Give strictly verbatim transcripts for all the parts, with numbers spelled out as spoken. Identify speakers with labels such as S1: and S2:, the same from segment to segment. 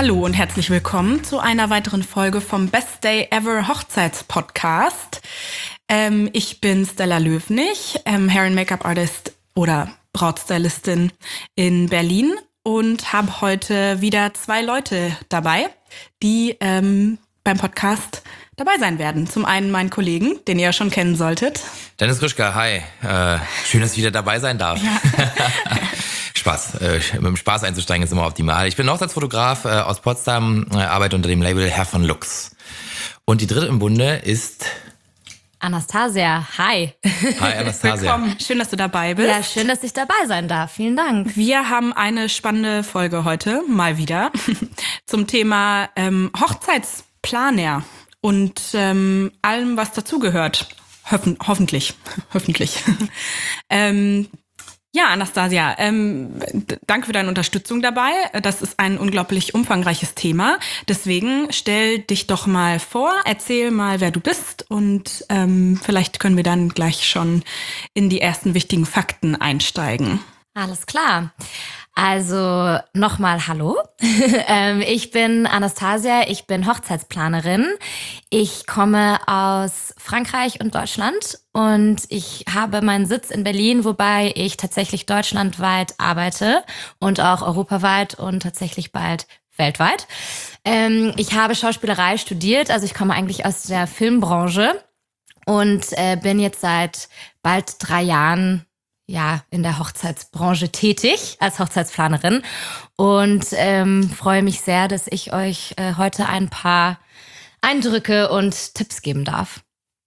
S1: Hallo und herzlich willkommen zu einer weiteren Folge vom Best Day Ever Hochzeitspodcast. Ähm, ich bin Stella Löwnig, ähm, Hair- und Make-up-Artist oder Brautstylistin in Berlin und habe heute wieder zwei Leute dabei, die ähm, beim Podcast dabei sein werden. Zum einen meinen Kollegen, den ihr ja schon kennen solltet.
S2: Dennis Rischka, hi. Äh, schön, dass ich wieder dabei sein darf. Ja. Spaß. Äh, mit dem Spaß einzusteigen ist immer optimal. Ich bin Hochzeitsfotograf äh, aus Potsdam, äh, arbeite unter dem Label Herr von Lux. Und die dritte im Bunde ist...
S3: Anastasia, hi.
S2: Hi Anastasia.
S1: Willkommen, schön, dass du dabei bist.
S3: Ja, schön, dass ich dabei sein darf. Vielen Dank.
S1: Wir haben eine spannende Folge heute, mal wieder, zum Thema ähm, Hochzeitsplaner und ähm, allem, was dazugehört. Hoffen, hoffentlich. hoffentlich. ähm, ja, Anastasia, ähm, d- danke für deine Unterstützung dabei. Das ist ein unglaublich umfangreiches Thema. Deswegen stell dich doch mal vor, erzähl mal, wer du bist und ähm, vielleicht können wir dann gleich schon in die ersten wichtigen Fakten einsteigen.
S3: Alles klar. Also nochmal hallo. ähm, ich bin Anastasia, ich bin Hochzeitsplanerin. Ich komme aus Frankreich und Deutschland und ich habe meinen Sitz in Berlin, wobei ich tatsächlich deutschlandweit arbeite und auch europaweit und tatsächlich bald weltweit. Ähm, ich habe Schauspielerei studiert, also ich komme eigentlich aus der Filmbranche und äh, bin jetzt seit bald drei Jahren ja, in der Hochzeitsbranche tätig als Hochzeitsplanerin und ähm, freue mich sehr, dass ich euch äh, heute ein paar Eindrücke und Tipps geben darf.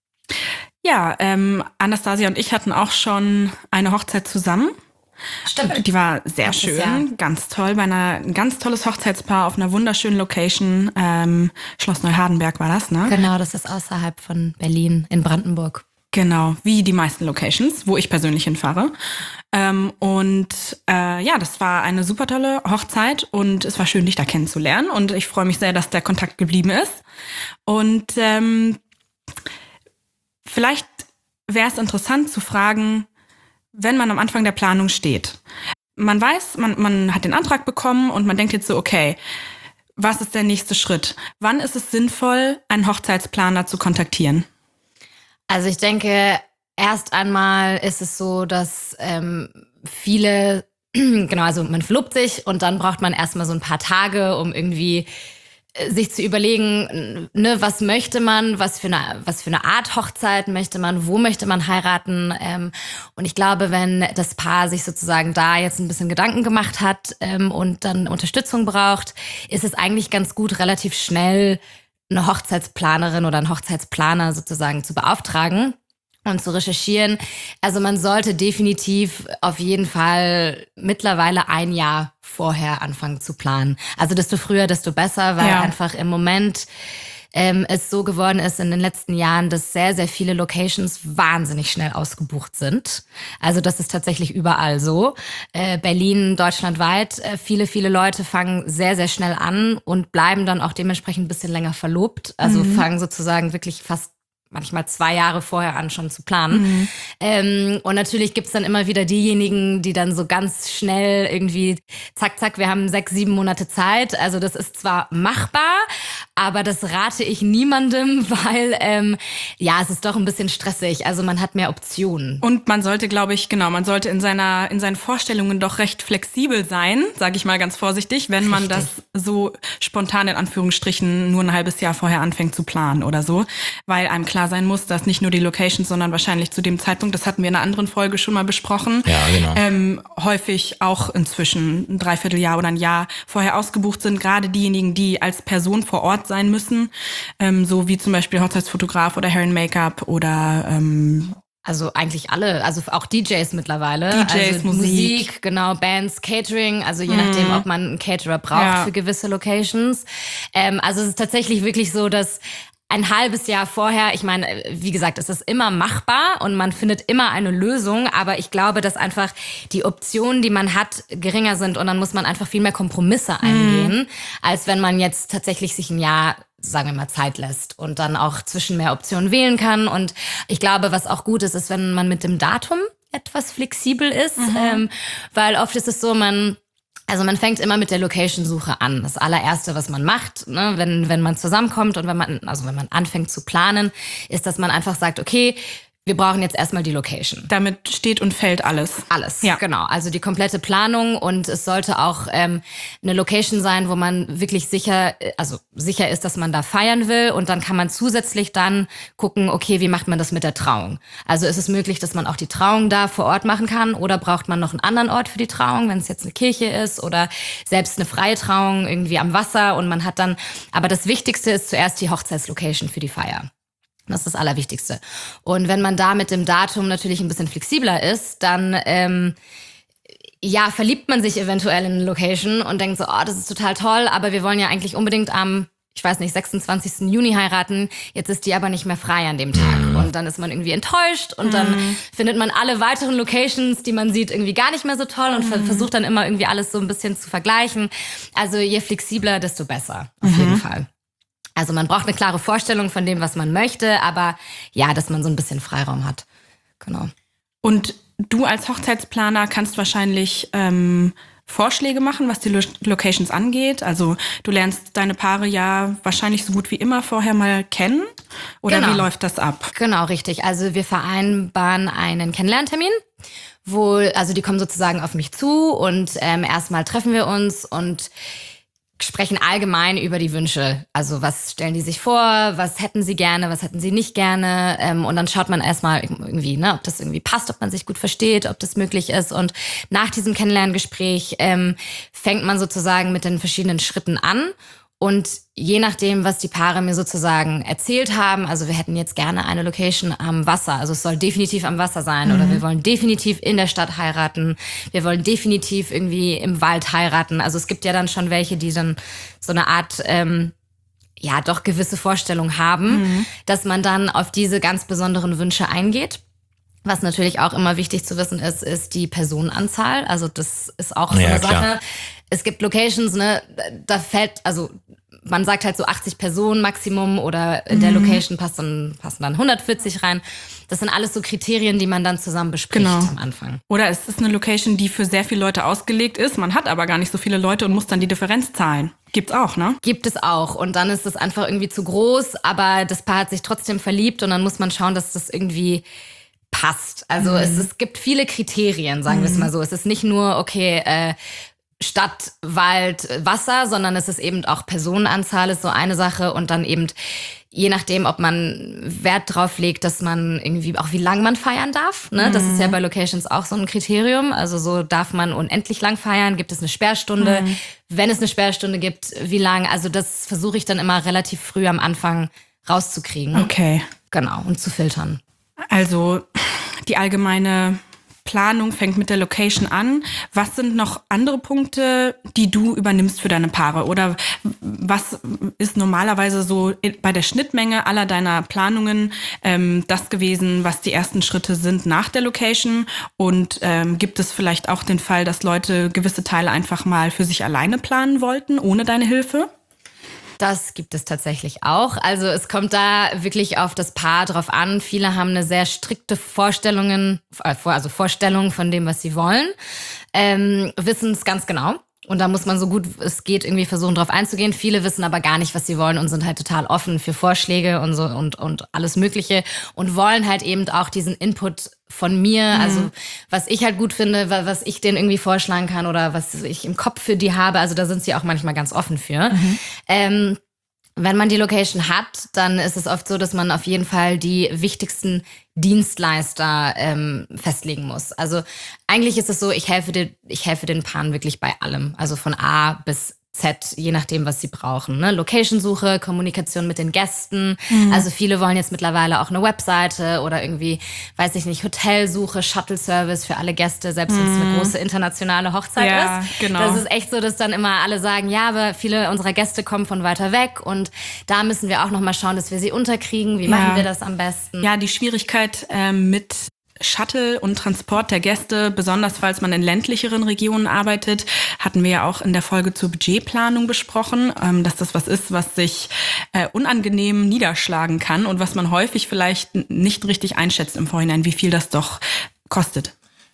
S1: Ja, ähm, Anastasia und ich hatten auch schon eine Hochzeit zusammen.
S3: Stimmt.
S1: Die war sehr
S3: Letztes
S1: schön,
S3: Jahr.
S1: ganz toll, bei einer ein ganz tolles Hochzeitspaar auf einer wunderschönen Location. Ähm, Schloss Neuhardenberg war das, ne?
S3: Genau, das ist außerhalb von Berlin in Brandenburg.
S1: Genau, wie die meisten Locations, wo ich persönlich hinfahre. Ähm, und äh, ja, das war eine super tolle Hochzeit und es war schön, dich da kennenzulernen. Und ich freue mich sehr, dass der Kontakt geblieben ist. Und ähm, vielleicht wäre es interessant zu fragen, wenn man am Anfang der Planung steht. Man weiß, man, man hat den Antrag bekommen und man denkt jetzt so, okay, was ist der nächste Schritt? Wann ist es sinnvoll, einen Hochzeitsplaner zu kontaktieren?
S3: Also ich denke, erst einmal ist es so, dass ähm, viele, genau, also man verlobt sich und dann braucht man erstmal so ein paar Tage, um irgendwie äh, sich zu überlegen, ne, was möchte man, was für eine, was für eine Art Hochzeit möchte man, wo möchte man heiraten. Ähm, und ich glaube, wenn das Paar sich sozusagen da jetzt ein bisschen Gedanken gemacht hat ähm, und dann Unterstützung braucht, ist es eigentlich ganz gut, relativ schnell eine Hochzeitsplanerin oder einen Hochzeitsplaner sozusagen zu beauftragen und zu recherchieren. Also man sollte definitiv auf jeden Fall mittlerweile ein Jahr vorher anfangen zu planen. Also desto früher, desto besser, weil
S1: Ja.
S3: einfach im Moment ähm, es so geworden ist in den letzten Jahren, dass sehr, sehr viele Locations wahnsinnig schnell ausgebucht sind. Also das ist tatsächlich überall so. Äh, Berlin, deutschlandweit, äh, viele, viele Leute fangen sehr, sehr schnell an und bleiben dann auch dementsprechend ein bisschen länger verlobt. Also
S1: Mhm.
S3: fangen sozusagen wirklich fast manchmal zwei Jahre vorher an schon zu planen.
S1: Mhm.
S3: Ähm, und natürlich gibt's dann immer wieder diejenigen, die dann so ganz schnell irgendwie zack, zack, wir haben sechs, sieben Monate Zeit. Also das ist zwar machbar, aber das rate ich niemandem, weil ähm, ja, es ist doch ein bisschen stressig. Also man hat mehr Optionen.
S1: Und man sollte, glaube ich, genau, man sollte in seiner in seinen Vorstellungen doch recht flexibel sein, sage ich mal ganz vorsichtig, wenn man
S3: Richtig.
S1: das so spontan in Anführungsstrichen nur ein halbes Jahr vorher anfängt zu planen oder so, weil einem klar sein muss, dass nicht nur die Locations, sondern wahrscheinlich zu dem Zeitpunkt, das hatten wir in einer anderen Folge schon mal besprochen,
S2: Ja, genau.
S1: ähm, häufig auch inzwischen ein Dreivierteljahr oder ein Jahr vorher ausgebucht sind, gerade diejenigen, die als Person vor Ort sein müssen, ähm, so wie zum Beispiel Hochzeitsfotograf oder Hair and Make-up oder ähm,
S3: Also eigentlich alle, also auch D Js mittlerweile.
S1: D Js,
S3: also
S1: Musik.
S3: Musik, genau, Bands, Catering, also je nachdem, ob man einen Caterer braucht
S1: Ja.
S3: für gewisse Locations. Ähm, also es ist tatsächlich wirklich so, dass ein halbes Jahr vorher, ich meine, wie gesagt, es ist immer machbar und man findet immer eine Lösung, aber ich glaube, dass einfach die Optionen, die man hat, geringer sind und dann muss man einfach viel mehr Kompromisse eingehen, als wenn man jetzt tatsächlich sich ein Jahr, sagen wir mal, Zeit lässt und dann auch zwischen mehr Optionen wählen kann. Und ich glaube, was auch gut ist, ist, wenn man mit dem Datum etwas flexibel ist, ähm, weil oft ist es so, man Also man fängt immer mit der Location-Suche an. Das allererste, was man macht, ne, wenn, wenn man zusammenkommt und wenn man, also wenn man anfängt zu planen, ist, dass man einfach sagt, okay, wir brauchen jetzt erstmal die Location.
S1: Damit steht und fällt alles.
S3: Alles,
S1: ja.
S3: Genau. Also die komplette Planung und es sollte auch ähm, eine Location sein, wo man wirklich sicher, also sicher ist, dass man da feiern will und dann kann man zusätzlich dann gucken, okay, wie macht man das mit der Trauung? Also ist es möglich, dass man auch die Trauung da vor Ort machen kann oder braucht man noch einen anderen Ort für die Trauung, wenn es jetzt eine Kirche ist oder selbst eine freie Trauung irgendwie am Wasser und man hat dann, aber das Wichtigste ist zuerst die Hochzeitslocation für die Feier. Das ist das Allerwichtigste. Und wenn man da mit dem Datum natürlich ein bisschen flexibler ist, dann ähm, ja, verliebt man sich eventuell in eine Location und denkt so, oh, das ist total toll, aber wir wollen ja eigentlich unbedingt am, ich weiß nicht, sechsundzwanzigsten Juni heiraten. Jetzt ist die aber nicht mehr frei an dem Tag. Mhm. Und dann ist man irgendwie enttäuscht und dann mhm. findet man alle weiteren Locations, die man sieht, irgendwie gar nicht mehr so toll und mhm. versucht dann immer irgendwie alles so ein bisschen zu vergleichen. Also je flexibler, desto besser, auf mhm. jeden Fall. Also man braucht eine klare Vorstellung von dem, was man möchte, aber ja, dass man so ein bisschen Freiraum hat. Genau.
S1: Und du als Hochzeitsplaner kannst wahrscheinlich ähm, Vorschläge machen, was die Lo- Locations angeht. Also du lernst deine Paare ja wahrscheinlich so gut wie immer vorher mal kennen. Oder
S3: genau.
S1: Wie läuft das ab?
S3: Genau, richtig. Also wir vereinbaren einen Kennenlerntermin, wo, also die kommen sozusagen auf mich zu und ähm, erstmal treffen wir uns und sprechen allgemein über die Wünsche. Also was stellen die sich vor, was hätten sie gerne, was hätten sie nicht gerne. Ähm, und dann schaut man erstmal irgendwie, ne, ob das irgendwie passt, ob man sich gut versteht, ob das möglich ist. Und nach diesem Kennenlerngespräch ähm, fängt man sozusagen mit den verschiedenen Schritten an. Und je nachdem, was die Paare mir sozusagen erzählt haben, also wir hätten jetzt gerne eine Location am Wasser, also es soll definitiv am Wasser sein mhm. oder wir wollen definitiv in der Stadt heiraten, wir wollen definitiv irgendwie im Wald heiraten. Also es gibt ja dann schon welche, die dann so eine Art, ähm, ja doch gewisse Vorstellung haben, mhm. dass man dann auf diese ganz besonderen Wünsche eingeht. Was natürlich auch immer wichtig zu wissen ist, ist die Personenanzahl. Also das ist auch so
S2: ja,
S3: eine
S2: klar.
S3: Sache. Es gibt Locations, ne, da fällt, also man sagt halt so achtzig Personen Maximum oder in der Location passt dann, passen dann hundertvierzig rein. Das sind alles so Kriterien, die man dann zusammen bespricht
S1: genau.
S3: am Anfang.
S1: Oder es ist eine Location, die für sehr viele Leute ausgelegt ist. Man hat aber gar nicht so viele Leute und muss dann die Differenz zahlen. Gibt's auch, ne?
S3: Gibt es auch. Und dann ist es einfach irgendwie zu groß, aber das Paar hat sich trotzdem verliebt und dann muss man schauen, dass das irgendwie passt. Also mhm. es, es gibt viele Kriterien, sagen mhm. wir es mal so. Es ist nicht nur, okay, äh, Stadt, Wald, Wasser, sondern es ist eben auch Personenanzahl ist so eine Sache und dann eben je nachdem, ob man Wert drauf legt, dass man irgendwie auch wie lang man feiern darf. Ne? Mhm. Das ist ja bei Locations auch so ein Kriterium. Also so darf man unendlich lang feiern, gibt es eine Sperrstunde. Mhm. Wenn es eine Sperrstunde gibt, wie lang? Also das versuche ich dann immer relativ früh am Anfang rauszukriegen.
S1: Okay.
S3: Genau, und zu filtern.
S1: Also die allgemeine Planung fängt mit der Location an. Was sind noch andere Punkte, die du übernimmst für deine Paare? Oder was ist normalerweise so bei der Schnittmenge aller deiner Planungen ähm, das gewesen, was die ersten Schritte sind nach der Location? Und ähm, gibt es vielleicht auch den Fall, dass Leute gewisse Teile einfach mal für sich alleine planen wollten, ohne deine Hilfe?
S3: Das gibt es tatsächlich auch. Also es kommt da wirklich auf das Paar drauf an. Viele haben eine sehr strikte Vorstellungen, also Vorstellung von dem, was sie wollen, ähm, wissen es ganz genau. Und da muss man so gut es geht irgendwie versuchen, drauf einzugehen. Viele wissen aber gar nicht, was sie wollen und sind halt total offen für Vorschläge und so und, und alles Mögliche und wollen halt eben auch diesen Input von mir, mhm. also was ich halt gut finde, was ich denen irgendwie vorschlagen kann oder was ich im Kopf für die habe. Also da sind sie auch manchmal ganz offen für. Mhm. Ähm, Wenn man die Location hat, dann ist es oft so, dass man auf jeden Fall die wichtigsten Dienstleister ähm, festlegen muss. Also eigentlich ist es so, ich helfe, den, ich helfe den Paaren wirklich bei allem. Also von A bis Z, je nachdem, was sie brauchen. Ne? Location-Suche, Kommunikation mit den Gästen. Mhm. Also viele wollen jetzt mittlerweile auch eine Webseite oder irgendwie, weiß ich nicht, Hotelsuche, Shuttle-Service für alle Gäste, selbst mhm. wenn es eine große internationale Hochzeit
S1: ja,
S3: ist.
S1: Genau.
S3: Das ist echt so, dass dann immer alle sagen, ja, aber viele unserer Gäste kommen von weiter weg und da müssen wir auch nochmal schauen, dass wir sie unterkriegen. Wie ja. machen wir das am besten?
S1: Ja, die Schwierigkeit ähm, mit Shuttle und Transport der Gäste, besonders falls man in ländlicheren Regionen arbeitet, hatten wir ja auch in der Folge zur Budgetplanung besprochen, ähm, dass das was ist, was sich äh, unangenehm niederschlagen kann und was man häufig vielleicht nicht richtig einschätzt im Vorhinein, wie viel das doch kostet.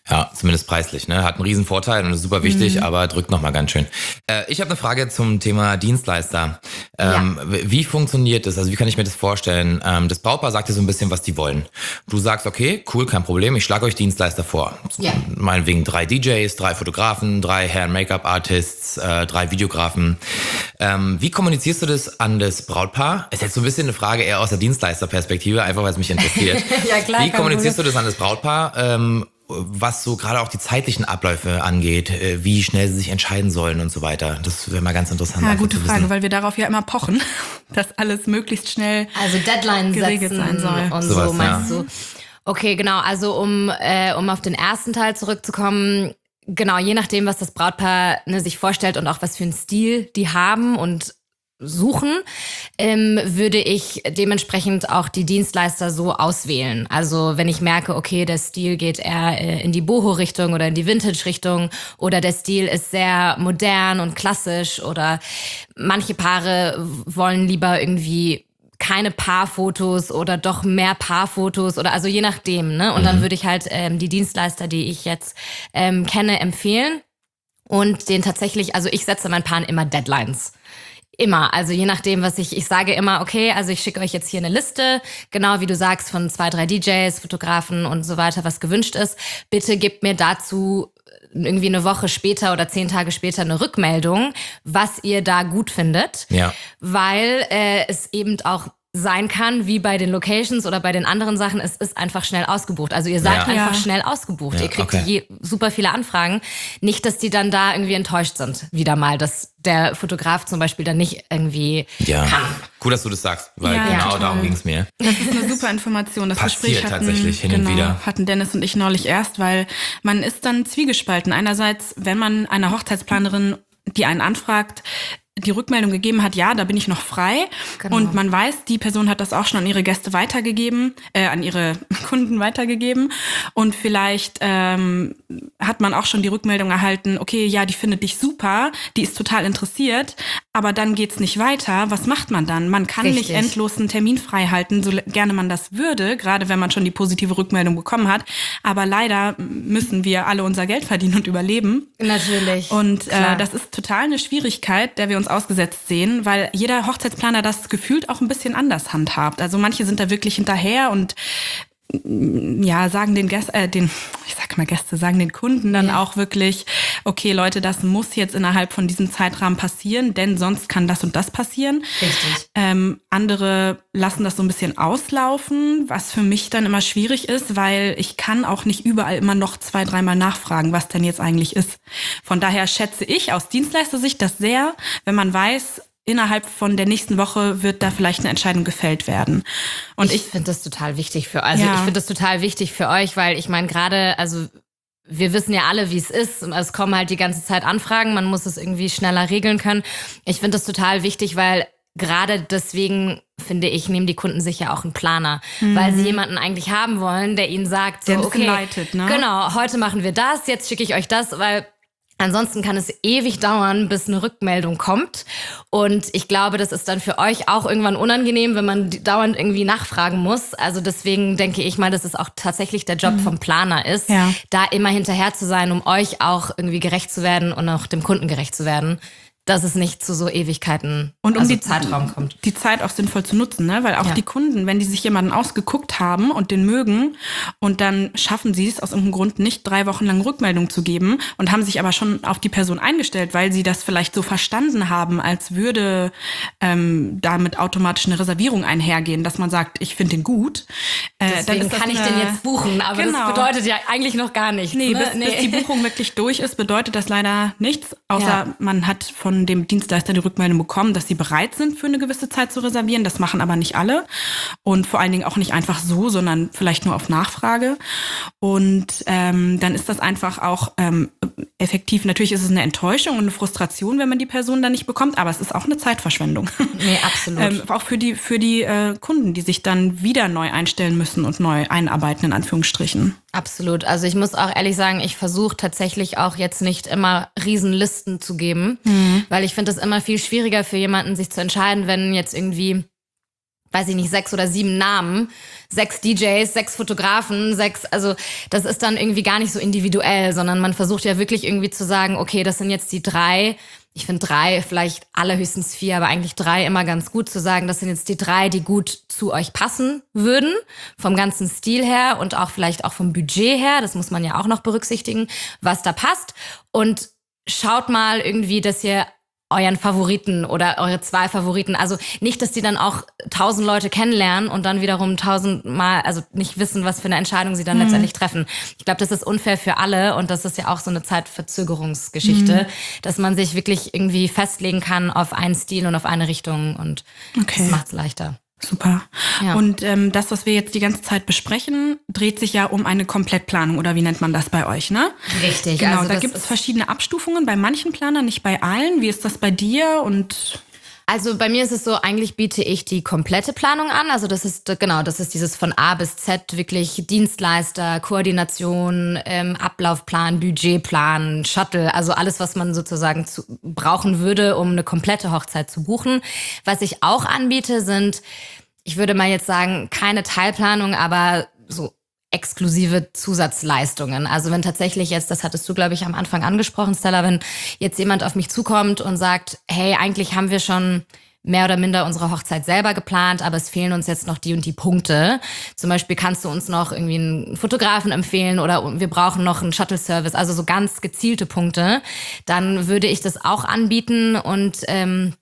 S2: Ja, zumindest preislich, ne? Hat einen riesen Vorteil und ist super wichtig, mhm. aber drückt nochmal ganz schön. Äh, ich habe eine Frage zum Thema Dienstleister. Ähm, ja. Wie funktioniert das? Also wie kann ich mir das vorstellen? Ähm, das Brautpaar sagt dir so ein bisschen, was die wollen. Du sagst, okay, cool, kein Problem, ich schlage euch Dienstleister vor. Ja. Meinetwegen drei D Js, drei Fotografen, drei Hair- und Make-up-Artists, äh, drei Videografen. Ähm, wie kommunizierst du das an das Brautpaar? Ist jetzt so ein bisschen eine Frage eher aus der Dienstleisterperspektive, einfach weil es mich interessiert. Ja, klar, wie kommunizierst du das an das Brautpaar? Ähm, was so gerade auch die zeitlichen Abläufe angeht, wie schnell sie sich entscheiden sollen und so weiter. Das wäre mal ganz interessant.
S1: Ja, gute Frage, weil wir darauf ja immer pochen, dass alles möglichst schnell
S3: also Deadline geregelt sein soll. Und so, was, so meinst ja. du. Okay, genau. Also um, äh, um auf den ersten Teil zurückzukommen, genau, je nachdem, was das Brautpaar ne, sich vorstellt und auch was für einen Stil die haben und suchen, ähm, würde ich dementsprechend auch die Dienstleister so auswählen. Also wenn ich merke, okay, der Stil geht eher äh, in die Boho-Richtung oder in die Vintage-Richtung oder der Stil ist sehr modern und klassisch oder manche Paare wollen lieber irgendwie keine Paarfotos oder doch mehr Paarfotos oder also je nachdem, ne? Und mhm. dann würde ich halt ähm, die Dienstleister, die ich jetzt ähm, kenne, empfehlen und den tatsächlich, also ich setze meinen Paaren immer Deadlines. Immer, also je nachdem, was ich, ich sage immer, okay, also ich schicke euch jetzt hier eine Liste, genau wie du sagst, von zwei, drei D Js, Fotografen und so weiter, was gewünscht ist. Bitte gebt mir dazu irgendwie eine Woche später oder zehn Tage später eine Rückmeldung, was ihr da gut findet, ja. weil äh, es eben auch sein kann, wie bei den Locations oder bei den anderen Sachen, es ist einfach schnell ausgebucht. Also ihr seid ja. einfach ja. schnell ausgebucht. Ja, ihr kriegt okay. je, super viele Anfragen. Nicht, dass die dann da irgendwie enttäuscht sind, wieder mal, dass der Fotograf zum Beispiel dann nicht irgendwie
S2: ja.
S3: kann.
S2: Cool, dass du das sagst, weil
S1: ja,
S2: genau
S1: total.
S2: darum ging es mir.
S1: Das ist eine super Information. Das
S2: Passiert
S1: Gespräch hatten,
S2: tatsächlich hin
S1: genau,
S2: und wieder.
S1: hatten Dennis und ich neulich erst, weil man ist dann zwiegespalten. Einerseits, wenn man einer Hochzeitsplanerin, die einen anfragt, die Rückmeldung gegeben hat, ja, da bin ich noch frei. Genau. Und man weiß, die Person hat das auch schon an ihre Gäste weitergegeben, äh, an ihre Kunden weitergegeben. Und vielleicht ähm, hat man auch schon die Rückmeldung erhalten, okay, ja, die findet dich super, die ist total interessiert, aber dann geht's nicht weiter. Was macht man dann? Man kann Richtig. nicht endlos einen Termin frei halten, so gerne man das würde, gerade wenn man schon die positive Rückmeldung bekommen hat. Aber leider müssen wir alle unser Geld verdienen und überleben.
S3: Natürlich.
S1: Und äh, das ist total eine Schwierigkeit, der wir uns ausgesetzt sehen, weil jeder Hochzeitsplaner das gefühlt auch ein bisschen anders handhabt. Also manche sind da wirklich hinterher und ja, sagen den Gästen, äh, den, ich sag mal Gäste, sagen den Kunden dann ja. auch wirklich, okay Leute, das muss jetzt innerhalb von diesem Zeitrahmen passieren, denn sonst kann das und das passieren.
S3: Richtig.
S1: Ähm, andere lassen das so ein bisschen auslaufen, was für mich dann immer schwierig ist, weil ich kann auch nicht überall immer noch zwei, dreimal nachfragen, was denn jetzt eigentlich ist. Von daher schätze ich aus Dienstleistersicht das sehr, wenn man weiß, innerhalb von der nächsten Woche wird da vielleicht eine Entscheidung gefällt werden. Und
S3: ich, ich finde das total wichtig für, also ja. ich finde das total wichtig für euch, weil ich meine gerade, also wir wissen ja alle, wie es ist. Es kommen halt die ganze Zeit Anfragen, man muss es irgendwie schneller regeln können. Ich finde das total wichtig, weil gerade deswegen, finde ich, nehmen die Kunden sich ja auch einen Planer, mhm. weil sie jemanden eigentlich haben wollen, der ihnen sagt, so,
S1: der
S3: okay,
S1: leitet, ne?
S3: Genau, heute machen wir das, jetzt schicke ich euch das, weil ansonsten kann es ewig dauern, bis eine Rückmeldung kommt. Und ich glaube, das ist dann für euch auch irgendwann unangenehm, wenn man dauernd irgendwie nachfragen muss. Also deswegen denke ich mal, dass es auch tatsächlich der Job mhm. vom Planer ist, ja. da immer hinterher zu sein, um euch auch irgendwie gerecht zu werden und auch dem Kunden gerecht zu werden. Dass es nicht zu so Ewigkeiten,
S1: und um
S3: also
S1: die
S3: Zeitraum kommt.
S1: Die Zeit auch sinnvoll zu nutzen, ne? Weil auch ja. die Kunden, wenn die sich jemanden ausgeguckt haben und den mögen und dann schaffen sie es aus irgendeinem Grund nicht, drei Wochen lang Rückmeldung zu geben und haben sich aber schon auf die Person eingestellt, weil sie das vielleicht so verstanden haben, als würde ähm, damit automatisch eine Reservierung einhergehen, dass man sagt, ich finde den gut.
S3: Äh, Deswegen dann kann ich den jetzt buchen, aber genau. das bedeutet ja eigentlich noch gar nichts.
S1: Nee,
S3: ne?
S1: bis, nee. bis die Buchung wirklich durch ist, bedeutet das leider nichts, außer ja. man hat von dem Dienstleister die Rückmeldung bekommen, dass sie bereit sind, für eine gewisse Zeit zu reservieren. Das machen aber nicht alle. Und vor allen Dingen auch nicht einfach so, sondern vielleicht nur auf Nachfrage. Und ähm, dann ist das einfach auch ähm, effektiv. Natürlich ist es eine Enttäuschung und eine Frustration, wenn man die Person dann nicht bekommt, aber es ist auch eine Zeitverschwendung.
S3: Nee, absolut.
S1: ähm, auch für die, für die äh, Kunden, die sich dann wieder neu einstellen müssen und neu einarbeiten, in Anführungsstrichen.
S3: Absolut. Also ich muss auch ehrlich sagen, ich versuche tatsächlich auch jetzt nicht immer Riesenlisten zu geben, mhm. weil ich finde es immer viel schwieriger für jemanden, sich zu entscheiden, wenn jetzt irgendwie, weiß ich nicht, sechs oder sieben Namen, sechs D Js, sechs Fotografen, sechs, also das ist dann irgendwie gar nicht so individuell, sondern man versucht ja wirklich irgendwie zu sagen, okay, das sind jetzt die drei. Ich finde drei, vielleicht allerhöchstens vier, aber eigentlich drei immer ganz gut zu sagen, das sind jetzt die drei, die gut zu euch passen würden, vom ganzen Stil her und auch vielleicht auch vom Budget her, das muss man ja auch noch berücksichtigen, was da passt. Und schaut mal irgendwie, dass ihr euren Favoriten oder eure zwei Favoriten, also nicht, dass die dann auch tausend Leute kennenlernen und dann wiederum tausendmal, also nicht wissen, was für eine Entscheidung sie dann mhm. letztendlich treffen. Ich glaube, das ist unfair für alle und das ist ja auch so eine Zeitverzögerungsgeschichte, mhm. dass man sich wirklich irgendwie festlegen kann auf einen Stil und auf eine Richtung und okay. das macht's leichter.
S1: Super. Ja. Und ähm, das, was wir jetzt die ganze Zeit besprechen, dreht sich ja um eine Komplettplanung oder wie nennt man das bei euch, ne?
S3: Richtig.
S1: Genau,
S3: also
S1: da gibt es verschiedene Abstufungen bei manchen Planern, nicht bei allen. Wie ist das bei dir? Und
S3: also bei mir ist es so, eigentlich biete ich die komplette Planung an. Also das ist, genau, das ist dieses von A bis Z, wirklich Dienstleister, Koordination, ähm, Ablaufplan, Budgetplan, Shuttle, also alles, was man sozusagen zu, brauchen würde, um eine komplette Hochzeit zu buchen. Was ich auch anbiete, sind, ich würde mal jetzt sagen, keine Teilplanung, aber so exklusive Zusatzleistungen. Also wenn tatsächlich jetzt, das hattest du, glaube ich, am Anfang angesprochen, Stella, wenn jetzt jemand auf mich zukommt und sagt, hey, eigentlich haben wir schon mehr oder minder unsere Hochzeit selber geplant, aber es fehlen uns jetzt noch die und die Punkte. Zum Beispiel kannst du uns noch irgendwie einen Fotografen empfehlen oder wir brauchen noch einen Shuttle-Service, also so ganz gezielte Punkte. Dann würde ich das auch anbieten und ähm,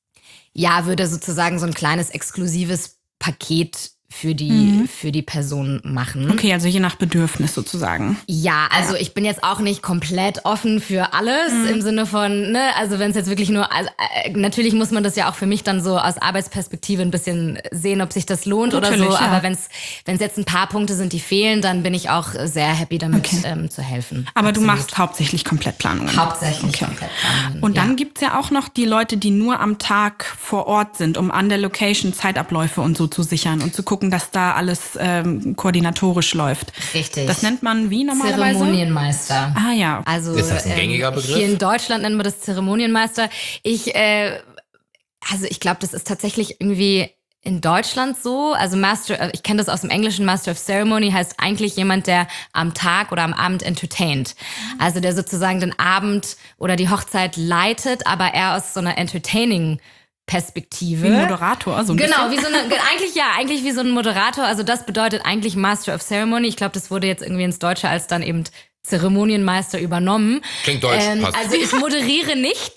S3: ja, würde sozusagen so ein kleines exklusives Paket für die, mhm. für die Person machen.
S1: Okay, also je nach Bedürfnis sozusagen.
S3: Ja, also ich bin jetzt auch nicht komplett offen für alles mhm. im Sinne von, ne, also wenn es jetzt wirklich nur, also, äh, natürlich muss man das ja auch für mich dann so aus Arbeitsperspektive ein bisschen sehen, ob sich das lohnt natürlich, oder so, ja. aber wenn es wenn es jetzt ein paar Punkte sind, die fehlen, dann bin ich auch sehr happy damit okay. ähm, zu helfen.
S1: Aber Absolut. Du machst hauptsächlich Komplettplanungen?
S3: Hauptsächlich okay. Komplettplanungen,
S1: Und dann
S3: ja.
S1: gibt's ja auch noch die Leute, die nur am Tag vor Ort sind, um an der Location Zeitabläufe und so zu sichern und zu gucken, dass da alles ähm, koordinatorisch läuft.
S3: Richtig.
S1: Das nennt man wie normalerweise?
S3: Zeremonienmeister.
S1: Ah ja.
S3: Also,
S2: ist das ein gängiger
S3: ähm,
S2: Begriff?
S3: Hier in Deutschland nennen wir das Zeremonienmeister. Ich, äh, also ich glaube, das ist tatsächlich irgendwie in Deutschland so. Also Master, ich kenne das aus dem Englischen, Master of Ceremony heißt eigentlich jemand, der am Tag oder am Abend entertaint. Also der sozusagen den Abend oder die Hochzeit leitet, aber eher aus so einer entertaining Perspektive.
S1: Wie ein Moderator, so ein
S3: Genau,
S1: bisschen.
S3: wie so eine, eigentlich ja, eigentlich wie so ein Moderator. Also das bedeutet eigentlich Master of Ceremony. Ich glaube, das wurde jetzt irgendwie ins Deutsche als dann eben Zeremonienmeister übernommen.
S2: Klingt deutsch,
S3: ähm,
S2: passt.
S3: Also ich moderiere nicht.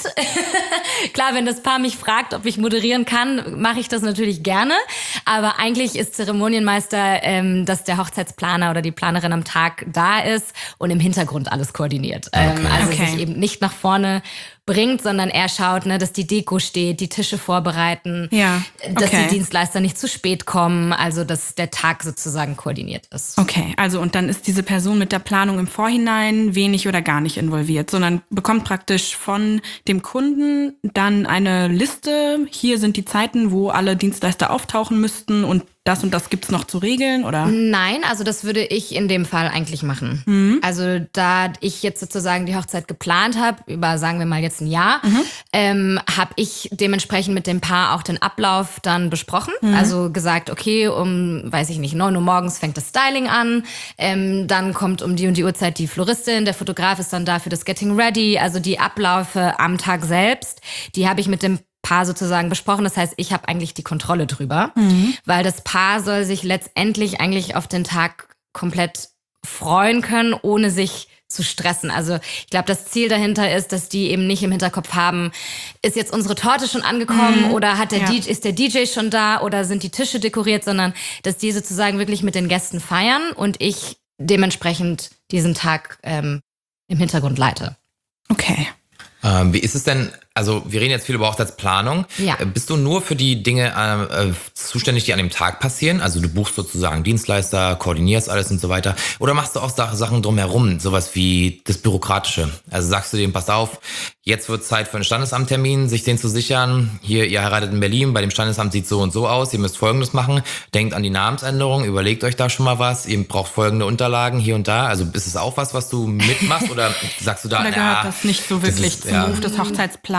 S3: Klar, wenn das Paar mich fragt, ob ich moderieren kann, mache ich das natürlich gerne. Aber eigentlich ist Zeremonienmeister, ähm, dass der Hochzeitsplaner oder die Planerin am Tag da ist und im Hintergrund alles koordiniert.
S2: Okay.
S3: Ähm, also
S1: Okay.
S3: sich eben nicht nach vorne bringt, sondern er schaut, ne, dass die Deko steht, die Tische vorbereiten,
S1: Ja,
S3: dass
S1: okay.
S3: die Dienstleister nicht zu spät kommen, also dass der Tag sozusagen koordiniert ist.
S1: Okay, also und dann ist diese Person mit der Planung im Vorhinein wenig oder gar nicht involviert, sondern bekommt praktisch von dem Kunden dann eine Liste. Hier sind die Zeiten, wo alle Dienstleister auftauchen müssten und das und das gibt's noch zu regeln, oder?
S3: Nein, also das würde ich in dem Fall eigentlich machen.
S1: Mhm.
S3: Also da ich jetzt sozusagen die Hochzeit geplant habe, über sagen wir mal jetzt ein Jahr, mhm. ähm, habe ich dementsprechend mit dem Paar auch den Ablauf dann besprochen. Mhm. Also gesagt, okay, um, weiß ich nicht, neun Uhr morgens fängt das Styling an, ähm, dann kommt um die und die Uhrzeit die Floristin, der Fotograf ist dann da für das Getting Ready, also die Abläufe am Tag selbst, die habe ich mit dem Paar sozusagen besprochen. Das heißt, ich habe eigentlich die Kontrolle drüber, mhm. weil das Paar soll sich letztendlich eigentlich auf den Tag komplett freuen können, ohne sich zu stressen. Also ich glaube, das Ziel dahinter ist, dass die eben nicht im Hinterkopf haben, ist jetzt unsere Torte schon angekommen mhm. oder hat der
S1: ja.
S3: D J, ist der D J schon da oder sind die Tische dekoriert, sondern dass die sozusagen wirklich mit den Gästen feiern und ich dementsprechend diesen Tag ähm, im Hintergrund leite.
S1: Okay.
S2: Ähm, wie ist es denn, also wir reden jetzt viel über Hochzeitsplanung.
S3: Ja.
S2: Bist du nur für die Dinge äh, zuständig, die an dem Tag passieren? Also du buchst sozusagen Dienstleister, koordinierst alles und so weiter. Oder machst du auch Sachen drumherum, sowas wie das Bürokratische? Also sagst du dem, pass auf, jetzt wird Zeit für einen Standesamttermin, sich den zu sichern. Hier, ihr heiratet in Berlin, bei dem Standesamt sieht so und so aus. Ihr müsst Folgendes machen. Denkt an die Namensänderung, überlegt euch da schon mal was. Ihr braucht folgende Unterlagen hier und da. Also ist es auch was, was du mitmachst? Oder sagst du da,
S1: Oder gehört
S2: na,
S1: das nicht so wirklich
S2: ist,
S1: zum
S2: ja.
S1: Beruf des Hochzeitsplaners?